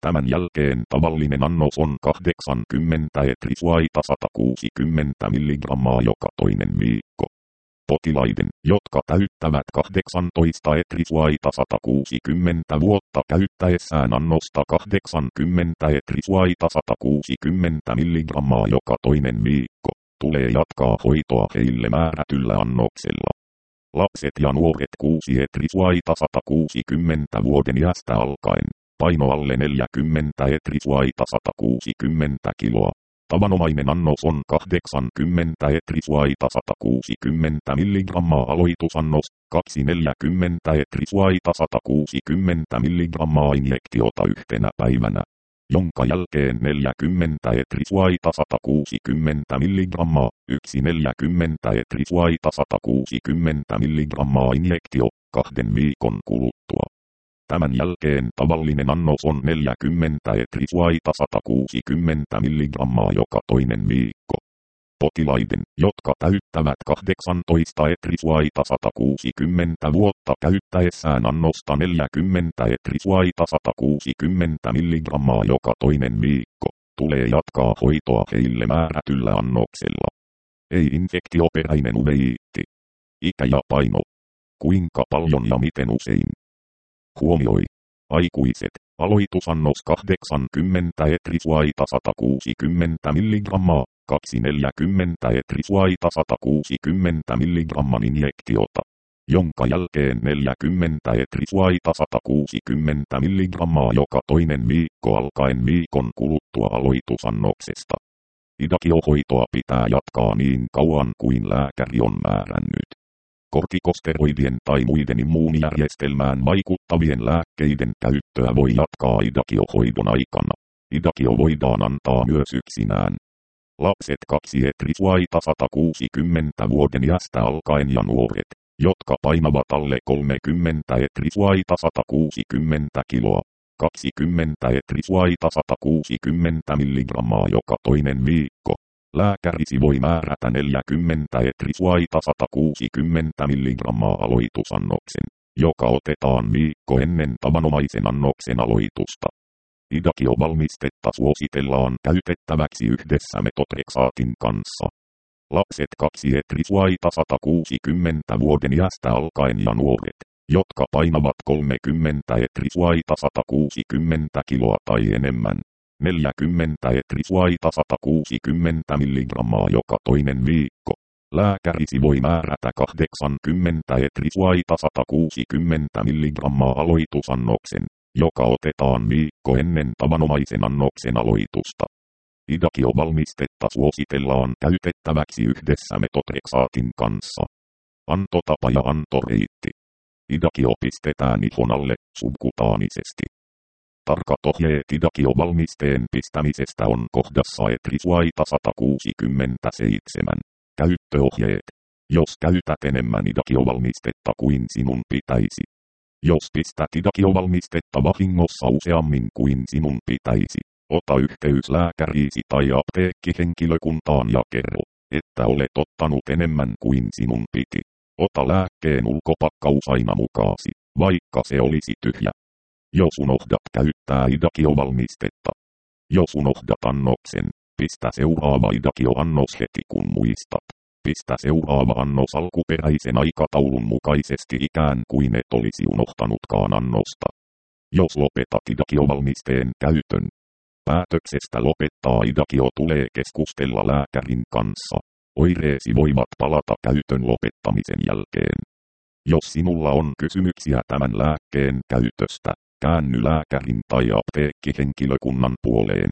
Tämän jälkeen tavallinen annos on kahdeksankymmentä etrisuaita sata kuusikymmentä milligrammaa joka toinen viikko. Potilaiden, jotka täyttävät kahdeksantoista etrisuaita sata kuusikymmentä vuotta käyttäessään annosta kahdeksankymmentä etrisuaita sata kuusikymmentä milligrammaa joka toinen viikko, tulee jatkaa hoitoa heille määrätyllä annoksella. Lapset ja nuoret kuusi etrisuaita sata kuusikymmentä vuoden iästä alkaen, paino alle neljäkymmentä etrisuaita sata kuusikymmentä kiloa. Tavanomainen annos on kahdeksankymmentä etrisuaita sata kuusikymmentä milligrammaa aloitusannos, kaksi neljäkymmentä etrisuaita sata kuusikymmentä milligrammaa injektiota yhtenä päivänä, jonka jälkeen neljäkymmentä etrisuaita sata kuusikymmentä milligrammaa, yksi neljäkymmentä etrisuaita sata kuusikymmentä milligrammaa injektio, kahden viikon kuluttua. Tämän jälkeen tavallinen annos on neljäkymmentä etrisuaita sata kuusikymmentä milligrammaa joka toinen viikko. Potilaiden, jotka täyttävät kahdeksantoista etrisuaita sata kuusikymmentä vuotta käyttäessään annosta neljäkymmentä etrisuaita sata kuusikymmentä milligrammaa joka toinen viikko, tulee jatkaa hoitoa heille määrätyllä annoksella. Ei infektioperäinen uveiitti. Ikä ja paino. Kuinka paljon ja miten usein? Huomioi. Aikuiset, aloitusannos kahdeksankymmentä etrisuaita sata kuusikymmentä milligrammaa, kaksi neljäkymmentä etrisuaita sata kuusikymmentä milligramman injektiota, jonka jälkeen neljäkymmentä etrisuaita sata kuusikymmentä milligrammaa joka toinen viikko alkaen viikon kuluttua aloitusannoksesta. Idakiohoitoa pitää jatkaa niin kauan kuin lääkäri on määrännyt. Kortikosteroidien tai muiden immuunijärjestelmään vaikuttavien lääkkeiden käyttöä voi jatkaa idakiohoidon aikana. Idakio voidaan antaa myös yksinään. Lapset kaksi etrisuaita sata kuusikymmentä vuoden iästä alkaen ja nuoret, jotka painavat alle kolmekymmentä etrisuaita sata kuusikymmentä kiloa, kaksikymmentä etrisuaita sata kuusikymmentä milligrammaa joka toinen viikko. Lääkärisi voi määrätä neljäkymmentä etrisuaita sata kuusikymmentä milligrammaa aloitusannoksen, joka otetaan viikko ennen tavanomaisen annoksen aloitusta. Idakiovalmistetta suositellaan käytettäväksi yhdessä metotrexaatin kanssa. Lapset kaksi etrisuaita sata kuusikymmentä vuoden iästä alkaen ja nuoret, jotka painavat kolmekymmentä etrisuaita sata kuusikymmentä kiloa tai enemmän. neljäkymmentä etrisuaita sata kuusikymmentä milligrammaa joka toinen viikko. Lääkärisi voi määrätä kahdeksankymmentä etrisuaita sata kuusikymmentä milligrammaa aloitusannoksen, joka otetaan viikko ennen tavanomaisen annoksen aloitusta. Idakiovalmistetta suositellaan käytettäväksi yhdessä metotrexaatin kanssa. Antotapa ja antoreitti. Idakio pistetään ihon alle subkutaanisesti. Tarkat ohjeet idakiovalmisteen pistämisestä on kohdassa etrisuaita sata kuusikymmentäseitsemän. Käyttöohjeet. Jos käytät enemmän idakiovalmistetta kuin sinun pitäisi. Jos pistät idakiovalmistetta vahingossa useammin kuin sinun pitäisi, ota yhteys lääkäriisi tai apteekkihenkilökuntaan ja kerro, että olet ottanut enemmän kuin sinun piti. Ota lääkkeen ulkopakkaus aina mukaasi, vaikka se olisi tyhjä. Jos unohdat käyttää idakiovalmistetta. Jos unohdat annoksen, pistä seuraava idakioannos heti kun muistat. Pistä seuraava annos alkuperäisen aikataulun mukaisesti ikään kuin et olisi unohtanutkaan annosta. Jos lopetat idakiovalmisteen käytön. Päätöksestä lopettaa idakio tulee keskustella lääkärin kanssa. Oireesi voivat palata käytön lopettamisen jälkeen. Jos sinulla on kysymyksiä tämän lääkkeen käytöstä, käänny lääkärin tai apteekkihenkilökunnan puoleen.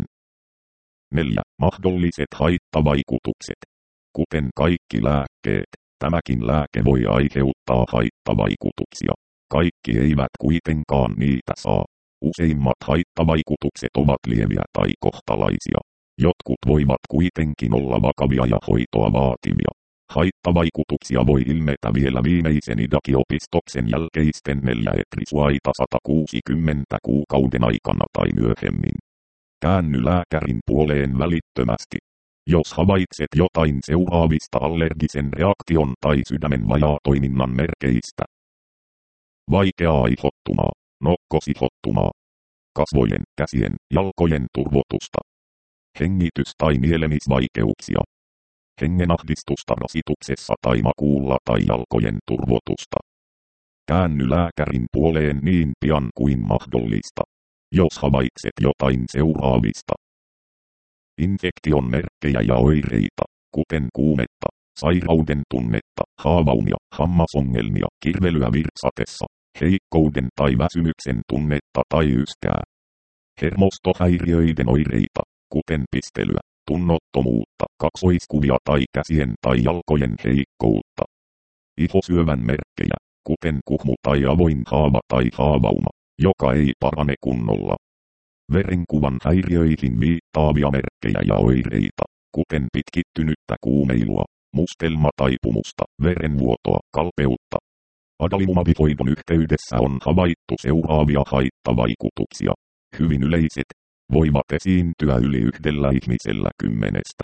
neljä. Mahdolliset haittavaikutukset. Kuten kaikki lääkkeet, tämäkin lääke voi aiheuttaa haittavaikutuksia. Kaikki eivät kuitenkaan niitä saa. Useimmat haittavaikutukset ovat lieviä tai kohtalaisia. Jotkut voivat kuitenkin olla vakavia ja hoitoa vaativia. Haittavaikutuksia voi ilmetä vielä viimeisen idakiopistoksen jälkeisten neljä etrisuaita sata kuusikymmentä kuukauden aikana tai myöhemmin. Käänny lääkärin puoleen välittömästi. Jos havaitset jotain seuraavista allergisen reaktion tai sydämen vajaatoiminnan merkeistä. Vaikeaa ihottumaa, nokkosihottumaa. kasvojen, käsien, jalkojen turvotusta. Hengitys- tai nielemisvaikeuksia. Hengenahdistusta rasituksessa tai makuulla tai jalkojen turvotusta. Käänny lääkärin puoleen niin pian kuin mahdollista, jos havaitset jotain seuraavista. Infektion merkkejä ja oireita, kuten kuumetta, sairauden tunnetta, haavaumia, hammasongelmia, kirvelyä virsatessa, heikkouden tai väsymyksen tunnetta tai yskää. Hermostohäiriöiden oireita, kuten pistelyä, tunnottomuutta, kaksoiskuvia tai käsien tai jalkojen heikkoutta. Ihosyövän merkkejä, kuten kuhmu tai avoin haava tai haavauma, joka ei parane kunnolla. Verenkuvan häiriöihin viittaavia merkkejä ja oireita, kuten pitkittynyttä kuumeilua, mustelma taipumusta, verenvuotoa, kalpeutta. Adalimumab-hoidon yhteydessä on havaittu seuraavia haittavaikutuksia. Hyvin yleiset, voivat esiintyä yli yhdellä ihmisellä kymmenestä.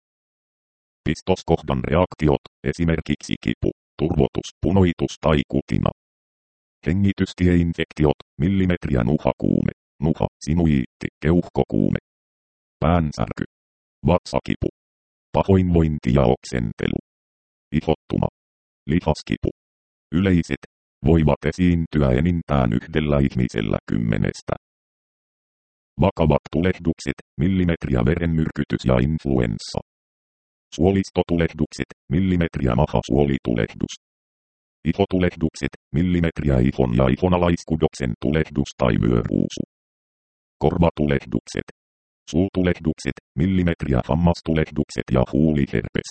Pistoskohdan reaktiot, esimerkiksi kipu, turvotus, punoitus tai kutina. Hengitystieinfektiot, millimetriä nuhakuume, nuha, sinuiitti, keuhkokuume. Päänsärky, vatsakipu, pahoinvointi ja oksentelu. Ihottuma, lihaskipu. Yleiset, voivat esiintyä enintään yhdellä ihmisellä kymmenestä. Vakavat tulehdukset, millimetriä verenmyrkytys ja influenssa. Suolistotulehdukset, millimetriä mahasuolitulehdus. Ihotulehdukset, millimetriä ihon ja ihonalaiskudoksen tulehdus tai vyöruusu. Korvatulehdukset. Suutulehdukset, millimetriä hammastulehdukset ja huuliherpes.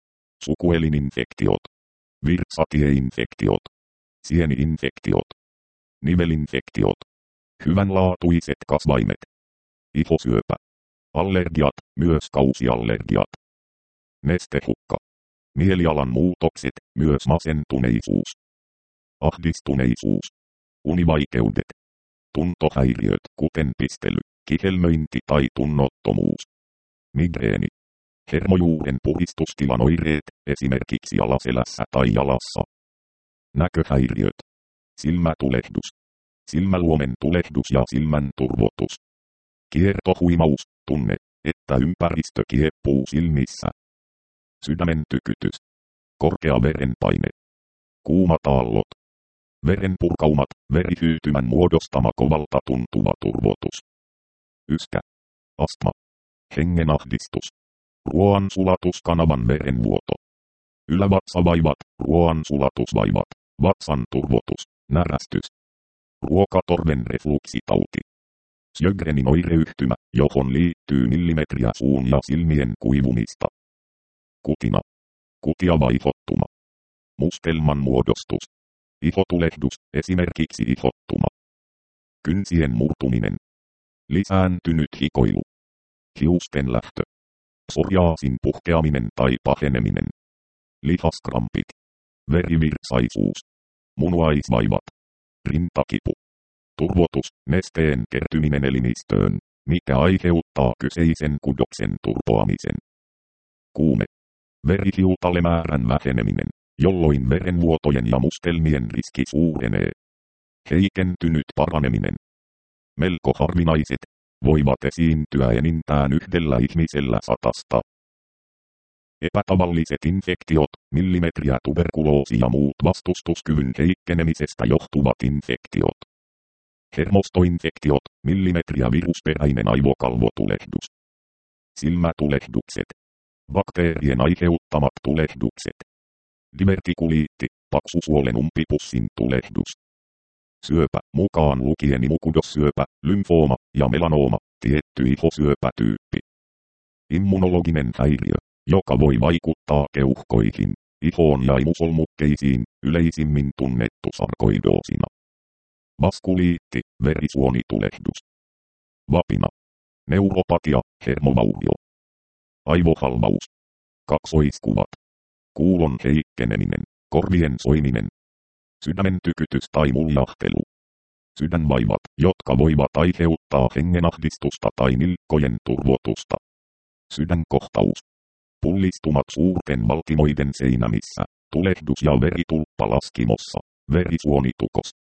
Sukuelininfektiot. Virsatieinfektiot. Sieni-infektiot. Nivelinfektiot. Hyvänlaatuiset kasvaimet. Ihosyöpä. Allergiat, myös kausiallergiat. Nestehukka. Mielialan muutokset, myös masentuneisuus. Ahdistuneisuus. Univaikeudet. Tuntohäiriöt, kuten pistely, kihelmöinti tai tunnottomuus. Migreeni. Hermojuuren puhistustilan oireet, esimerkiksi alaselässä tai jalassa. Näköhäiriöt. Silmätulehdus. Silmäluomen tulehdus ja silmän turvotus. Kiertohuimaus, tunne, että ympäristö kieppuu silmissä. Sydämen tykytys. Korkea verenpaine. Kuumat aallot. Verenpurkaumat, verihyytymän muodostama kovalta tuntuva turvotus. Yskä. Astma. Hengenahdistus. Ruoansulatuskanavan verenvuoto. Ylävatsavaivat, ruoansulatusvaivat, vatsan turvotus, närästys. Ruokatorven refluksitauti. Sjögrenin oireyhtymä, johon liittyy millimetriä suun ja silmien kuivumista. Kutina. Kutiava ihottuma. Mustelman muodostus. Ihotulehdus, esimerkiksi ihottuma. Kynsien murtuminen. Lisääntynyt hikoilu. Hiusten lähtö. Psoriaasin puhkeaminen tai paheneminen. Lihaskrampit. Verivirsaisuus. Munuaisvaivat. Rintakipu. Turvotus, nesteen kertyminen elimistöön, mikä aiheuttaa kyseisen kudoksen turpoamisen. Kuume. Verihiutalemäärän väheneminen, jolloin verenvuotojen ja mustelmien riski suurenee. Heikentynyt paraneminen. Melko harvinaiset, voivat esiintyä enintään yhdellä ihmisellä satasta. Epätavalliset infektiot, millimetriä tuberkuloosi ja muut vastustuskyvyn heikkenemisestä johtuvat infektiot. Hermostoinfektiot, millimetriä virusperäinen aivokalvotulehdus. Silmätulehdukset. Bakteerien aiheuttamat tulehdukset. Divertikuliitti, paksusuolen umpipussin tulehdus. Syöpä, mukaan lukien imukudossyöpä, lymfooma ja melanooma, tietty ihosyöpätyyppi. Immunologinen häiriö, joka voi vaikuttaa keuhkoihin, ihoon ja imusolmukkeisiin, yleisimmin tunnettu sarkoidoosina. Vaskuliitti, verisuonitulehdus. Vapina. Neuropatia, hermovaurio. Aivohalvaus. Kaksoiskuvat. Kuulon heikkeneminen, korvien soiminen. Sydämen tykytys tai muljahtelu. Sydänvaivat, jotka voivat aiheuttaa hengenahdistusta tai nilkkojen turvotusta. Sydänkohtaus. Pullistumat suurten valtimoiden seinämissä, tulehdus ja veritulppa laskimossa, verisuonitukos.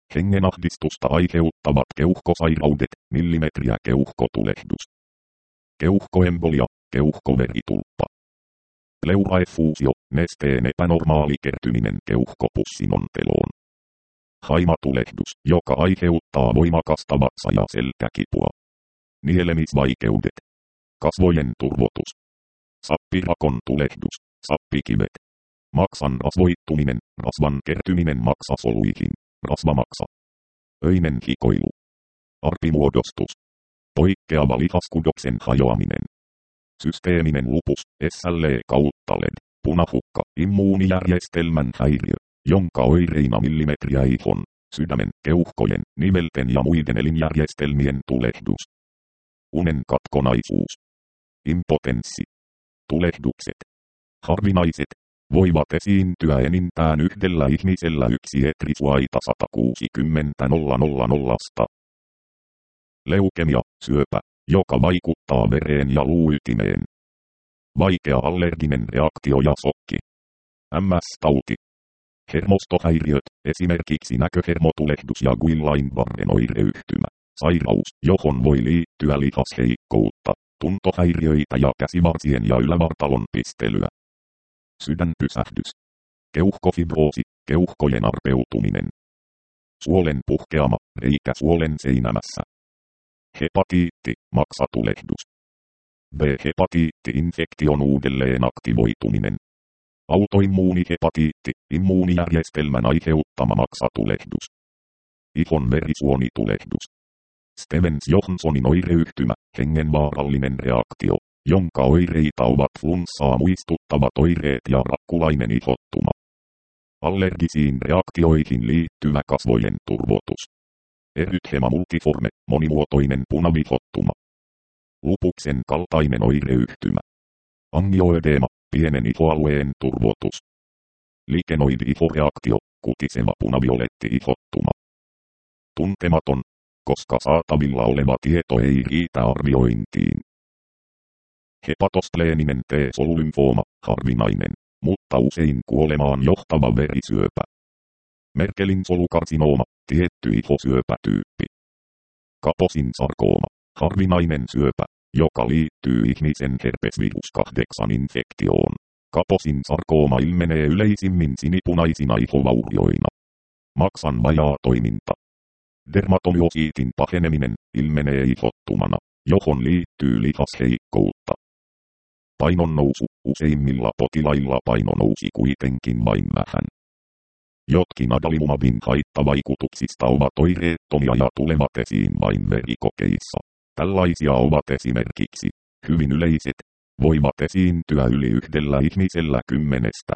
Hengenahdistusta aiheuttavat keuhkosairaudet, millimetriä keuhkotulehdus. Keuhkoembolia, keuhkoveritulppa. Pleuraeffuusio, nesteen epänormaali kertyminen keuhkopussin onteloon. Haimatulehdus, joka aiheuttaa voimakasta vatsa- ja selkäkipua. Nielemisvaikeudet. Kasvojen turvotus. Sappirakon tulehdus, sappikivet. Maksan rasvoittuminen, rasvan kertyminen maksasoluihin, rasvamaksa. Öinen hikoilu. Arpimuodostus. Poikkeava lihaskudoksen hajoaminen. Systeeminen lupus, S L E kautta L E D, punahukka, immuunijärjestelmän häiriö, jonka oireina millimetriä ihon, sydämen, keuhkojen, nivelten ja muiden elinjärjestelmien tulehdus. Unen katkonaisuus. Impotenssi. Tulehdukset. Harvinaiset. Voivat esiintyä enintään yhdellä ihmisellä yksi etrisuaita sata kuusikymmentä nolla. Leukemia, syöpä, joka vaikuttaa vereen ja luuytimeen. Vaikea allerginen reaktio ja sokki. M S-tauti. Hermostohäiriöt, esimerkiksi näköhermotulehdus ja Guillain-Barren oireyhtymä. Sairaus, johon voi liittyä lihasheikkoutta, tuntohäiriöitä ja käsivarsien ja ylävartalon pistelyä. Sydänpysähdys. Keuhkofibroosi, keuhkojen arpeutuminen. Suolen puhkeama, reikä suolen seinämässä. Hepatiitti, maksatulehdus. B-hepatiitti-infektion uudelleen aktivoituminen. Autoimmuunihepatiitti, immuunijärjestelmän aiheuttama maksatulehdus. Ihon verisuonitulehdus. Stevens-Johnsonin oireyhtymä, hengenvaarallinen reaktio, jonka oireita ovat flunssaa muistuttavat oireet ja rakkulainen ihottuma. Allergisiin reaktioihin liittyvä kasvojen turvotus. Erythema multiforme, monimuotoinen punavihottuma. Lupuksen kaltainen oireyhtymä. Angioödeema, pienen ihoalueen turvotus. Likenoidi-ihoreaktio, kutiseva punavioletti-ihottuma. Tuntematon, koska saatavilla oleva tieto ei riitä arviointiin. Hepatospleeninen T-solulymfooma, harvinainen, mutta usein kuolemaan johtava verisyöpä. Merkelin solukarsinooma, tietty ihosyöpätyyppi. Kaposin sarkooma, harvinainen syöpä, joka liittyy ihmisen herpesvirus kahdeksan infektioon. Kaposin sarkooma ilmenee yleisimmin sinipunaisina ihovaurioina. Maksan vajaa toiminta. Dermatomyosiitin paheneminen ilmenee ihottumana, johon liittyy lihasheikkoutta. Painon nousu, useimmilla potilailla paino nousi kuitenkin vain vähän. Jotkin adalimumabin haittavaikutuksista ovat oireettomia ja tulevat esiin vain verikokeissa. Tällaisia ovat esimerkiksi, hyvin yleiset, voivat esiintyä yli yhdellä ihmisellä kymmenestä.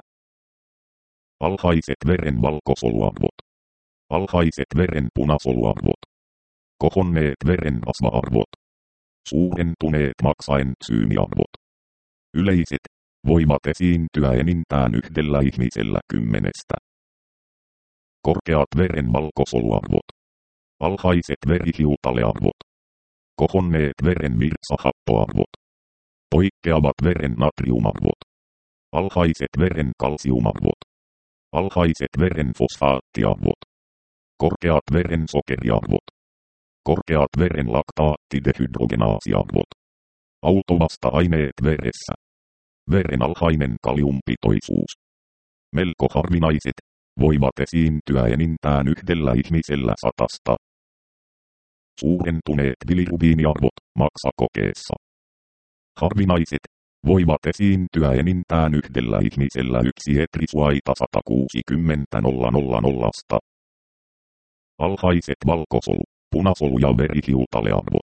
Alhaiset veren valkosoluarvot. Alhaiset veren punasoluarvot. Kohonneet veren rasva-arvot. Suurentuneet maksaentsyymiarvot. Yleiset, voivat esiintyä enintään yhdellä ihmisellä kymmenestä. Korkeat veren valkosoluarvot. Alhaiset verihiutalearvot. Kohonneet veren virtsahappoarvot. Poikkeavat veren natriumarvot. Alhaiset veren kalsiumarvot. Alhaiset veren fosfaattiarvot. Korkeat veren sokeriarvot. Korkeat veren laktaattidehydrogenaasiarvot. Autovasta-aineet veressä. Veren alhainen kaliumpitoisuus. Melko harvinaiset, voivat esiintyä enintään yhdellä ihmisellä satasta. Suurentuneet bilirubiiniarvot maksakokeessa. Harvinaiset, voivat esiintyä enintään yhdellä ihmisellä yksi etrisuaita sata kuusikymmentä nolla. Alhaiset valkosolu, punasolu ja verihiutalearvot.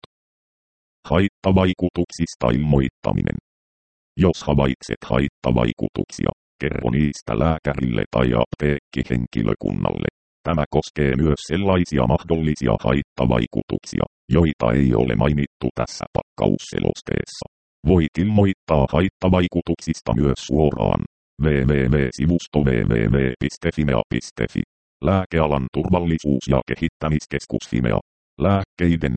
Haittavaikutuksista ilmoittaminen. Jos havaitset haittavaikutuksia, kerro niistä lääkärille tai apteekkihenkilökunnalle. Tämä koskee myös sellaisia mahdollisia haittavaikutuksia, joita ei ole mainittu tässä pakkausselosteessa. Voit ilmoittaa haittavaikutuksista myös suoraan. www.sivusto www piste fimea piste fi. Lääkealan turvallisuus- ja kehittämiskeskus Fimea. Lääkkeiden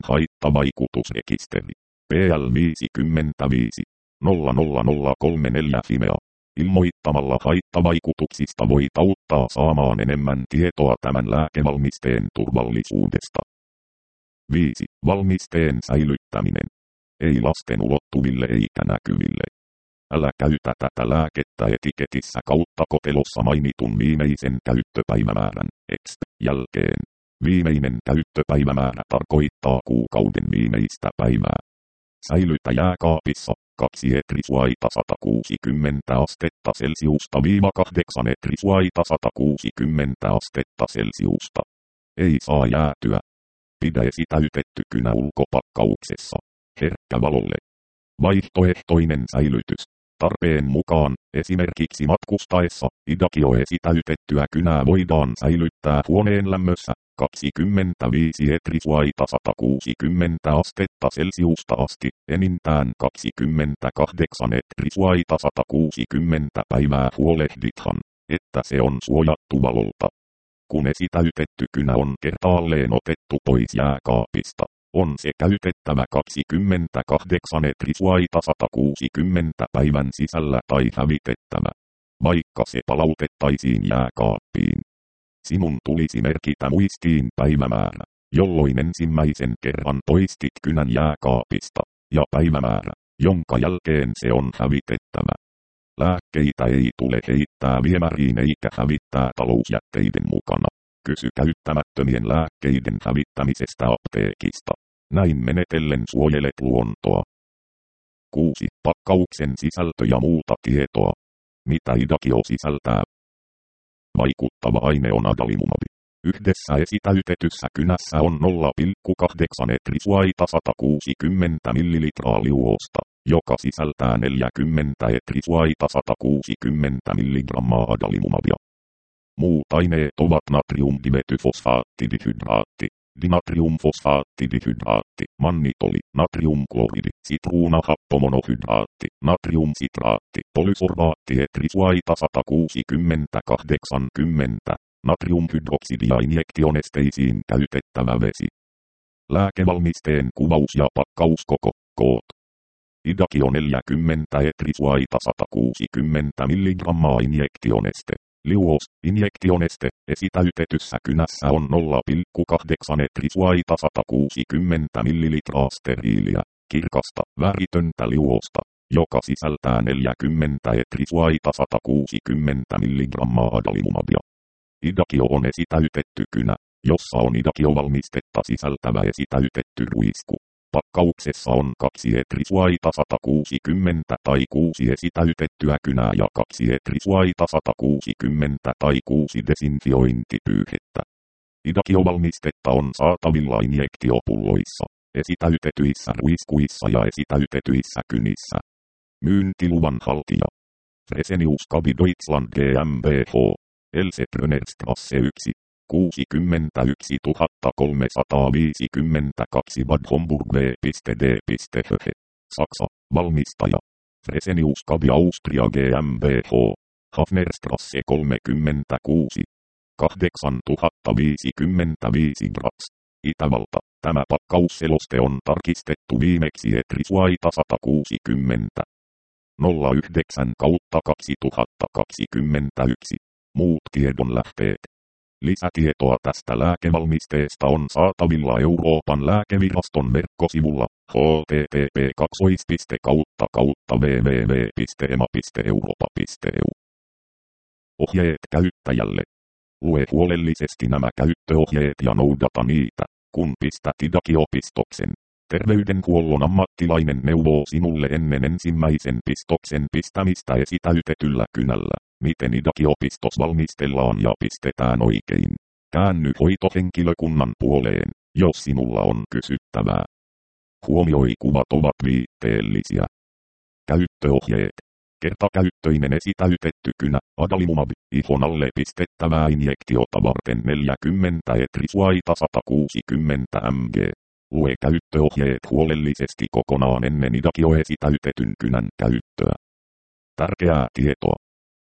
haittavaikutusrekisteri. P L viisikymmentäviisi nolla nolla nolla kolme neljä Fimea. Ilmoittamalla haittavaikutuksista voit auttaa saamaan enemmän tietoa tämän lääkevalmisteen turvallisuudesta. viisi. Valmisteen säilyttäminen. Ei lasten ulottuville eikä näkyville. Älä käytä tätä lääkettä etiketissä kautta kotelossa mainitun viimeisen käyttöpäivämäärän ex jälkeen. Viimeinen käyttöpäivämäärä tarkoittaa kuukauden viimeistä päivää. Säilytä jääkaapissa kaksi etrisuaita sata kuusikymmentä astetta Celsiusta viiva kahdeksan etrisuaita sata kuusikymmentä astetta Celsiusta. Ei saa jäätyä. Pidä esitäytetty kynä ulkopakkauksessa. Herkkä valolle. Vaihtoehtoinen säilytys. Tarpeen mukaan, esimerkiksi matkustaessa, Idakio esitäytettyä kynää voidaan säilyttää huoneen lämmössä kaksikymmentäviisi etrisuaita sata kuusikymmentä astetta Celsiusta asti, enintään kaksikymmentäkahdeksan etrisuaita sata kuusikymmentä päivää. Huolehdithan, että se on suojattu valolta. Kun esitäytetty kynä on kertaalleen otettu pois jääkaapista, on se käytettävä kaksikymmentäkahdeksan etrisuaita sata kuusikymmentä päivän sisällä tai hävitettävä, vaikka se palautettaisiin jääkaappiin. Sinun tulisi merkitä muistiin päivämäärä, jolloin ensimmäisen kerran poistit kynän jääkaapista, ja päivämäärä, jonka jälkeen se on hävitettävä. Lääkkeitä ei tule heittää viemäriin eikä hävittää talousjätteiden mukana. Kysy käyttämättömien lääkkeiden hävittämisestä apteekista. Näin menetellen suojelet luontoa. kuusi. Pakkauksen sisältö ja muuta tietoa. Mitä Idakio sisältää? Vaikuttava aine on adalimumab. Yhdessä esitäytetyssä kynässä on nolla pilkku kahdeksan etrisuaita sata kuusikymmentä millilitraa liuosta, joka sisältää neljäkymmentä etrisuaita sata kuusikymmentä milligrammaa adalimumabia. Muut aineet ovat natriumdimetyfosfaattidihydraatti, dinatriumfosfaattidihydraatti, mannitoli, natriumkloridi, sitruunahappomonohydraatti, natriumsitraatti, polysorbaatti etrisuaita sata kuusikymmentä kahdeksankymmentä, natriumhydroksidi ja injektionesteisiin käytettävä vesi. Lääkevalmisteen kuvaus ja pakkauskoko, koot. Idakio neljäkymmentä etrisuaita sata kuusikymmentä milligrammaa injektioneste. Liuos, injektioneste, esitäytetyssä kynässä on nolla pilkku kahdeksan etrisuaita sata kuusikymmentä millilitraa steriiliä, kirkasta, väritöntä liuosta, joka sisältää neljäkymmentä etrisuaita sata kuusikymmentä milligrammaa adalimumabia. Idakio on esitäytetty kynä, jossa on idakiovalmistetta sisältävä esitäytetty ruisku. Pakkauksessa on kaksi etrisuaita sata kuusikymmentä tai kuusi esitäytettyä kynää ja kaksi etrisuaita sata kuusikymmentä tai kuusi desinfiointipyyhettä. Idakiovalmistetta on saatavilla injektiopulloissa, esitäytetyissä ruiskuissa ja esitäytetyissä kynissä. Myyntiluvan haltija. Fresenius Kabi Deutschland GmbH. Else Brunnerstrasse yksi. kuusikymmentäyksi tuhatta kolmesataaviisikymmentäkaksi Bad Homburg V D H. Saksa, valmistaja. Fresenius Kabi Austria GmbH. Hafnerstrasse kolmekymmentäkuusi. kahdeksantuhatta viisikymmentäviisi Graz. Itävalta. Tämä pakkausseloste on tarkistettu viimeksi etrisuaita sata kuusikymmentä. nolla yhdeksän kautta kaksituhattakaksikymmentäyksi. Muut tiedonlähteet. Lisätietoa tästä lääkevalmisteesta on saatavilla Euroopan lääkeviraston verkkosivulla h t t p kautta kautta w w w piste e m a piste europa piste e u. Ohjeet käyttäjälle. Lue huolellisesti nämä käyttöohjeet ja noudata niitä, kun pistät Idakio-pistoksen. Terveydenhuollon ammattilainen neuvoo sinulle ennen ensimmäisen pistoksen pistämistä esitäytetyllä kynällä, miten Idakio-pistos valmistellaan ja pistetään oikein. Käänny hoitohenkilökunnan puoleen, jos sinulla on kysyttävää. Huomioi kuvat ovat viitteellisiä. Käyttöohjeet. Kertakäyttöinen esitäytetty kynä, adalimumab, ihon alle pistettävää injektiota varten neljäkymmentä etrisuaita sata kuusikymmentä milligrams. Lue käyttöohjeet huolellisesti kokonaan ennen Idakio-esitäytetyn kynän käyttöä. Tärkeää tietoa.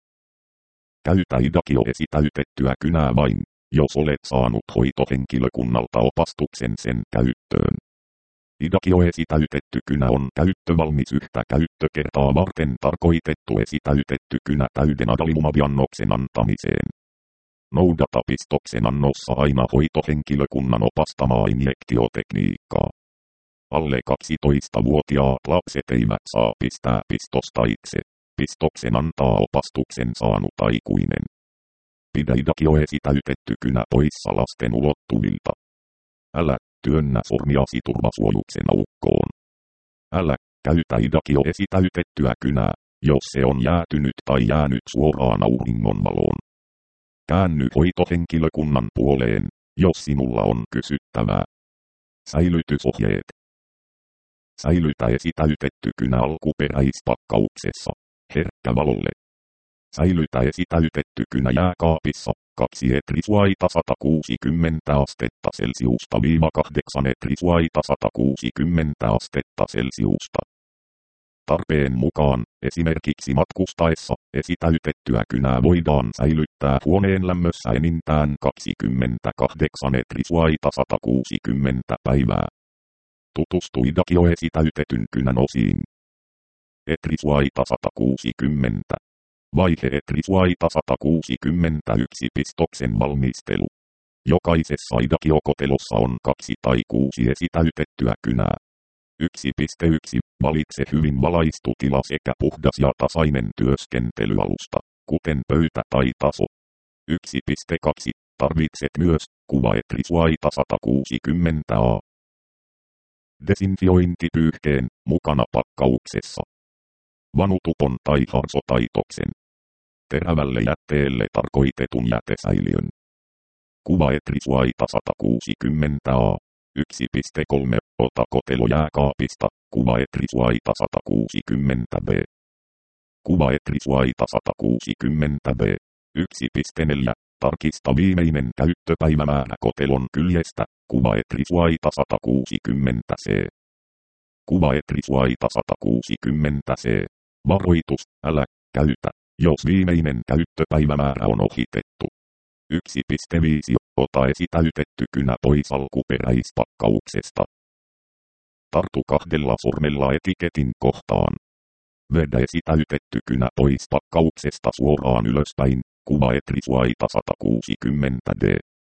Käytä Idakio-esitäytettyä kynää vain, jos olet saanut hoitohenkilökunnalta opastuksen sen käyttöön. Idakio esitäytetty kynä on käyttövalmis yhtä käyttökertaa varten tarkoitettu esitäytetty kynä täyden adaliumaviannoksen antamiseen. Noudata pistoksen annossa aina hoitohenkilökunnan opastamaa injektiotekniikkaa. Alle kaksitoistavuotiaat lapset eivät saa pistää pistosta itse. Pistoksen antaa opastuksen saanut aikuinen. Pidä idakio esitäytetty kynä poissa lasten ulottuvilta. Älä työnnä sormiasi turvasuojuksen aukkoon. Älä käytä idakio esitäytettyä kynää, jos se on jäätynyt tai jäänyt suoraan auringonvaloon. Käänny hoitohenkilökunnan puoleen, jos sinulla on kysyttävää. Säilytysohjeet. Säilytä esitäytetty kynä alkuperäispakkauksessa, herkkä valolle. Säilytä esitäytetty kynä jääkaapissa, kaksi etrisuaita sata kuusikymmentä astetta celsiusta viiva kahdeksan etrisuaita sata kuusikymmentä astetta celsiusta. Tarpeen mukaan, esimerkiksi matkustaessa, esitäytettyä kynää voidaan säilyttää huoneen lämmössä enintään kaksikymmentäkahdeksan etrisuaita sata kuusikymmentä päivää. Tutustu idakio esitäytetyn kynän osiin. Etrisuaita sata kuusikymmentä. Vaihe etrisuaita sata kuusikymmentäyksi pistoksen valmistelu. Jokaisessa idakiokotelossa on kaksi tai kuusi esitäytettyä kynää. yksi piste yksi. Valitse hyvin valaistu tila sekä puhdas ja tasainen työskentelyalusta, kuten pöytä tai taso. yksi piste kaksi. Tarvitset myös kuvaetrisuaita sata kuusikymmentä A. Desinfiointipyyhkeen mukana pakkauksessa. Vanutupon tai harsotaitoksen. Terävälle jätteelle tarkoitetun jätesäiliön. Kuvaetrisuaita sata kuusikymmentä A. yksi piste kolme. Ota kotelo jääkaapista. Kuvaetrisuaita sata kuusikymmentä B. Kuvaetrisuaita sata kuusikymmentä B. yksi piste neljä. Tarkista viimeinen käyttöpäivämäärä kotelon kyljestä. Kuvaetrisuaita sata kuusikymmentä C. Kuvaetrisuaita sata kuusikymmentä C. Varoitus, älä käytä, jos viimeinen käyttöpäivämäärä on ohitettu. yksi piste viisi. Ota esitäytetty kynä pois alkuperäispakkauksesta. Tartu kahdella sormella etiketin kohtaan. Vedä esitäytetty kynä pois pakkauksesta suoraan ylöspäin. Kuvaetrisuaita sata kuusikymmentä D.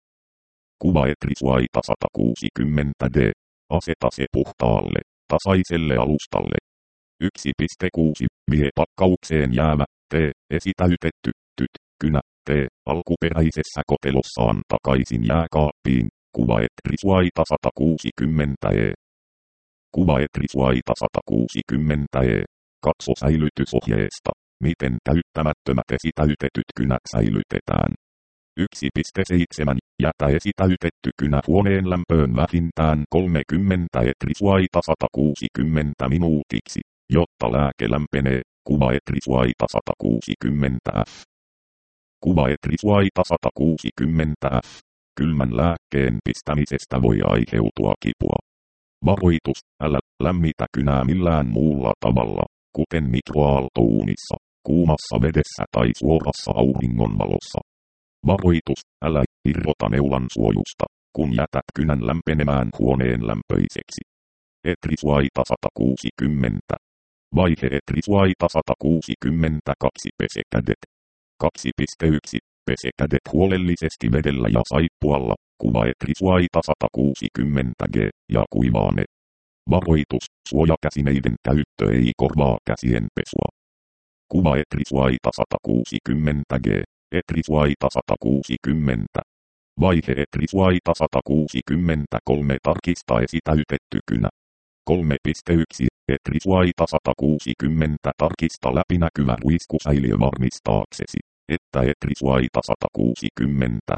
Kuvaetrisuaita sata kuusikymmentä D. Aseta se puhtaalle, tasaiselle alustalle. yksi piste kuusi. Vie pakkaukseen jäävä, T, esitäytetty, tyt, kynä, T, alkuperäisessä kotelossaan takaisin jääkaappiin. Kuvaetrisuaita sata kuusikymmentä E. Kuvaetrisuaita sata kuusikymmentä E. Katso säilytysohjeesta, miten käyttämättömät esitäytetyt kynät säilytetään. yksi piste seitsemän. Jätä esitäytetty kynä huoneen lämpöön vähintään kolmekymmentä etrisuaita sata kuusikymmentä minuutiksi, jotta lääke lämpenee. Kuvaetrisuaita sata kuusikymmentä F. Kuvaetrisuaita sata kuusikymmentä F. Kylmän lääkkeen pistämisestä voi aiheutua kipua. Varoitus, älä lämmitä kynää millään muulla tavalla, kuten mikroaaltouunissa, kuumassa vedessä tai suorassa auringonvalossa. Varoitus, älä irrota neulan suojusta, kun jätät kynän lämpenemään huoneen lämpöiseksi. Etrisuaita sata kuusikymmentä. Vaihe etrisuaita sata kuusikymmentäkaksi. Pesekädet. kaksi piste yksi. Pesekädet huolellisesti vedellä ja saippualla. Kuvaetrisuaita sata kuusikymmentä G ja kuivaa ne. Varoitus, suojakäsineiden käyttö ei korvaa käsien pesua. Kuvaetrisuaita sata kuusikymmentä G. Etrisuaita sata kuusikymmentä. Vaihe etrisuaita sata kuusikymmentäkolme. Tarkista esitäytetty kynä. kolme piste yksi. Etrisuaita sata kuusikymmentä. Tarkista läpinäkyvä ruiskusäiliö varmistaaksesi, että etrisuaita sata kuusikymmentä.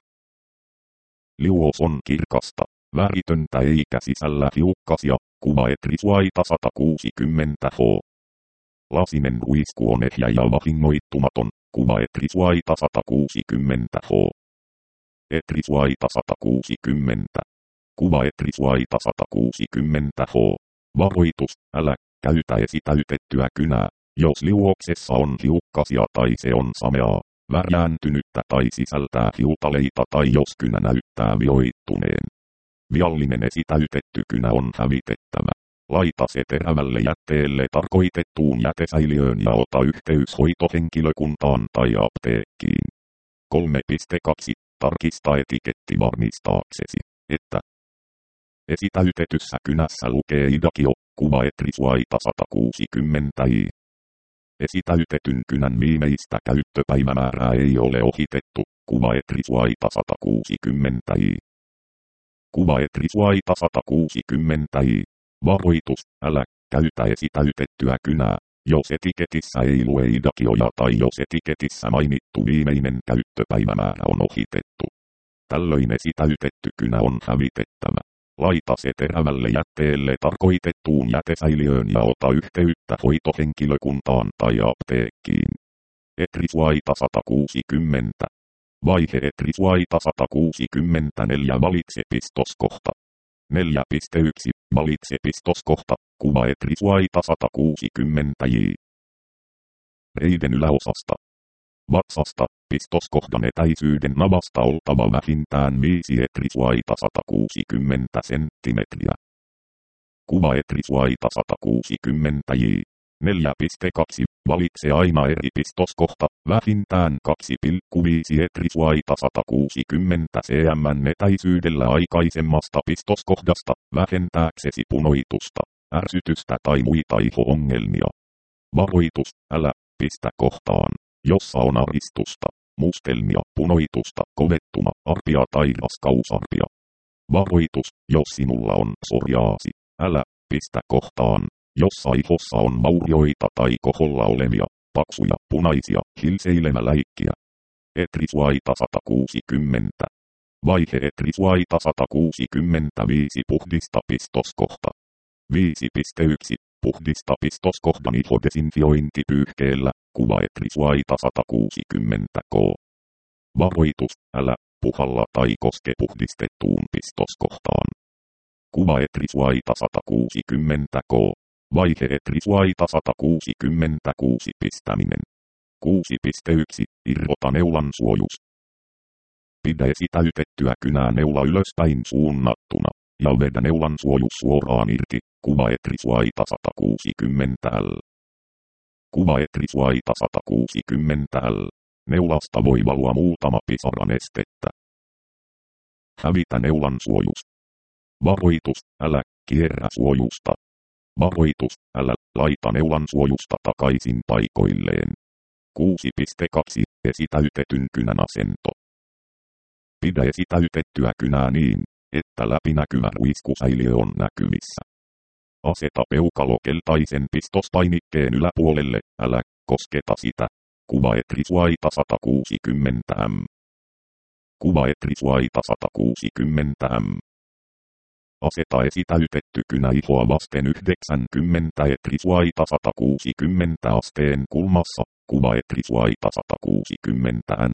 Liuos on kirkasta, väritöntä eikä sisällä hiukkasia. Kuvaetrisuaita sata kuusikymmentä H. Lasinen ruisku on ehjä ja vahingoittumaton. Kuvaetrisuaita sata kuusikymmentä H. Etrisuaita sata kuusikymmentä. Kuvaetrisuaita sata kuusikymmentä H. Varoitus, älä käytä esitäytettyä kynää, jos liuoksessa on hiukkasia tai se on sameaa, värjääntynyttä tai sisältää hiutaleita tai jos kynä näyttää vioittuneen. Viallinen esitäytetty kynä on hävitettävä. Laita se terävälle jätteelle tarkoitettuun jätesäiliöön ja ota yhteys hoitohenkilökuntaan tai apteekkiin. kolme piste kaksi. Tarkista etiketti varmistaaksesi, että esitäytetyssä kynässä lukee Idakio, kuva Etrisuaita sata kuusikymmentä i. Esitäytetyn kynän viimeistä käyttöpäivämäärää ei ole ohitettu, kuva Etrisuaita sata kuusikymmentä i. Kuva Etrisuaita sata kuusikymmentä i. Varoitus, älä käytä esitäytettyä kynää, jos etiketissä ei lue Idakioja tai jos etiketissä mainittu viimeinen käyttöpäivämäärä on ohitettu. Tällöin esitäytetty kynä on hävitettävä. Laita se terävälle jätteelle tarkoitettuun jätesäiliöön ja ota yhteyttä hoitohenkilökuntaan tai apteekkiin. Etrisuaita sata kuusikymmentä. Vaihe Etrisuaita sata kuusikymmentäneljä. Valitse pistoskohta. neljä piste yksi. Valitse pistoskohta. Kuva Etrisuaita sata kuusikymmentä j. Reiden yläosasta. Vatsasta, pistoskohdan etäisyyden navasta oltava vähintään viisi Etrisuaita sata kuusikymmentä senttimetriä. Kuva Etrisuaita sata kuusikymmentä j. neljä piste kaksi. Valitse aina eri pistoskohta, vähintään kaksi pilkku viisi Etrisuaita sata kuusikymmentä cm etäisyydellä aikaisemmasta pistoskohdasta, vähentääksesi punoitusta, ärsytystä tai muita iho-ongelmia. Varoitus, älä pistä kohtaan, jossa on aristusta, mustelmia, punoitusta, kovettuma, arpia tai raskausarpia. Varoitus, jos sinulla on psoriaasi, älä pistä kohtaan, jossa ihossa on vaurioita tai koholla olevia, paksuja, punaisia, hilseilemäläikkiä. Etrisuaita sata kuusikymmentä. Vaihe Etrisuaita sata kuusikymmentäviisi. Puhdista pistoskohta. viisi piste yksi. Puhdista pistoskohdan ihodesinfiointipyyhkeellä, kuva Etrisuaita sata kuusikymmentä k. Varoitus, älä puhalla tai koske puhdistettuun pistoskohtaan. Kuva Etrisuaita sata kuusikymmentä k. Vaihe Etrisuaita sata kuusikymmentäkuusi. Pistäminen. kuusi piste yksi. Irrota neulan suojus. Pidä esitäytettyä kynää neula ylöspäin suunnattuna, ja vedä neulan suojus suoraan irti, kuva Etrisuaita sata kuusikymmentä l. Kuva Etrisuaita sata kuusikymmentä l. Neulasta voi valua muutama pisara nestettä. Hävitä neulan suojus. Varoitus, älä kierrä suojusta. Varoitus, älä laita neulan suojusta takaisin paikoilleen. kuusi piste kaksi. Esitäytetyn kynän asento. Pidä esitäytettyä kynää niin, että läpinäkyvä ruiskusäiliö on näkyvissä. Aseta peukalo keltaisen pistospainikkeen yläpuolelle, älä kosketa sitä. Kuva Etrisuaita sata kuusikymmentä m. Kuva Etrisuaita sata kuusikymmentä m. Aseta esitäytetty kynä ihoa vasten yhdeksänkymmentä Etrisuaita sata kuusikymmentä asteen kulmassa, kuva Etrisuaita sata kuusikymmentä n.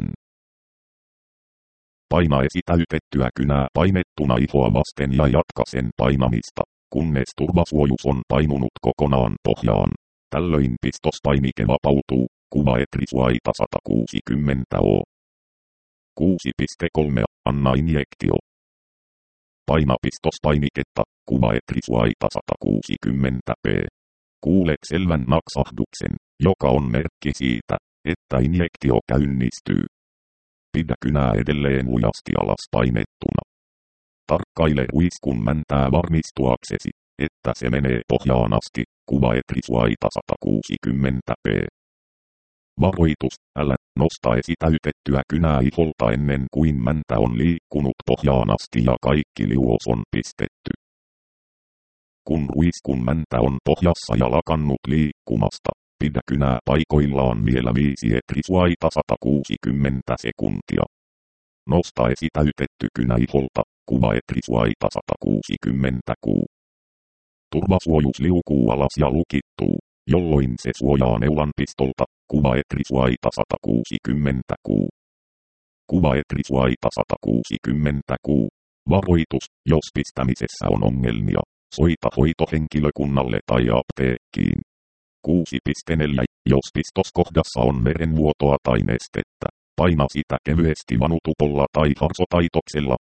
Paina esitäytettyä kynää painettuna ihoa vasten ja jatka sen painamista, kunnes turvasuojus on painunut kokonaan pohjaan. Tällöin pistospainike vapautuu, kuva Etrisuaita sata kuusikymmentä o. kuusi piste kolme. Anna injektio. Paina pistospainiketta, kuva Etrisuaita sata kuusikymmentä p. Kuulet selvän naksahduksen, joka on merkki siitä, että injektio käynnistyy. Pidä kynää edelleen lujasti alas painettuna. Tarkkaile ruiskun mäntää varmistuaksesi, että se menee pohjaan asti, kuva Etrisuaita sata kuusikymmentä p. Varoitus, älä nosta esitäytettyä kynää iholta ennen kuin mäntä on liikkunut pohjaan asti ja kaikki liuos on pistetty. Kun ruiskun mäntä on pohjassa ja lakannut liikkumasta, pidä kynää paikoillaan vielä viisi Etrisuaita sata kuusikymmentä sekuntia. Nosta esitäytetty kynä iholta, kuva Etrisuaita sata kuusikymmentä q. Turvasuojus liukuu alas ja lukittuu, jolloin se suojaa neulan pistolta, kuva Etrisuaita sata kuusikymmentä q. Kuva Etrisuaita sata kuusikymmentä q. Varoitus, jos pistämisessä on ongelmia, soita hoitohenkilökunnalle tai apteekkiin. kuusi piste neljä. Jos pistoskohdassa on verenvuotoa tai nestettä, paina sitä kevyesti vanutupolla tai harsotaitoksella,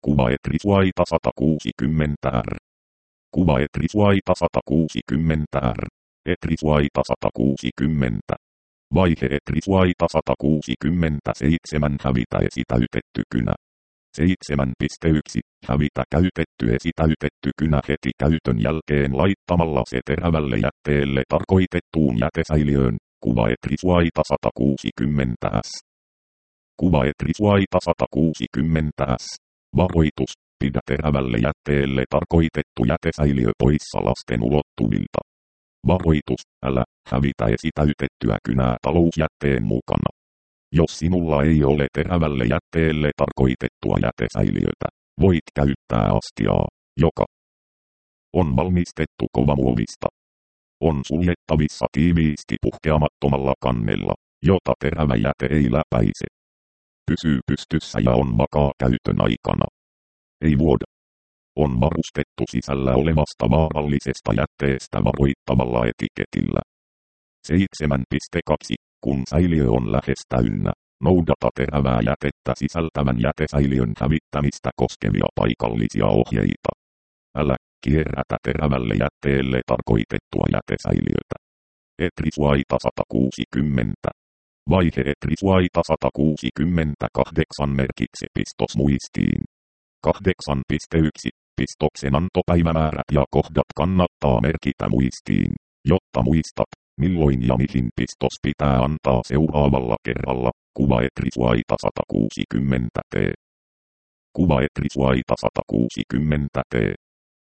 Kuva Etrisuaita sata kuusikymmentä R. Kuva Etrisuaita sata kuusikymmentä R. Etrisuaita sata kuusikymmentä. Vaihe Etrisuaita sata kuusikymmentäseitsemän hävitä esitäytetty kynä. seitsemän piste yksi. Hävitä käytetty esitäytetty kynä heti käytön jälkeen laittamalla se terävälle jätteelle tarkoitettuun jätesäiliöön. Kuva Etrisuaita sata kuusikymmentä S. Kuva Etrisuaita sata kuusikymmentä S. Varoitus. Pidä terävälle jätteelle tarkoitettu jätesäiliö poissa lasten ulottuvilta. Varoitus. Älä hävitä esitäytettyä kynää talousjätteen mukana. Jos sinulla ei ole terävälle jätteelle tarkoitettua jätesäiliötä, voit käyttää astiaa, joka on valmistettu kovamuovista. On suljettavissa tiiviisti puhkeamattomalla kannella, jota terävä jäte ei läpäise. Pysyy pystyssä ja on vakaa käytön aikana. Ei vuoda. On varustettu sisällä olevasta vaarallisesta jätteestä varoittavalla etiketillä. seitsemän piste kaksi. Kun säiliö on lähes täynnä, noudata terävää jätettä sisältävän jätesäiliön hävittämistä koskevia paikallisia ohjeita. Älä kierrätä terävälle jätteelle tarkoitettua jätesäiliötä. Etrisuaita sata kuusikymmentä. Vaihe Etrisuaita sata kuusikymmentäkahdeksan merkitse pistos muistiin. kahdeksan piste yksi. Pistoksen antopäivämäärät ja kohdat kannattaa merkitä muistiin, jotta muistat, milloin ja mihin pistos pitää antaa seuraavalla kerralla. Kuva Etrisuaita sata kuusikymmentä T. Kuva Etrisuaita sata kuusikymmentä T.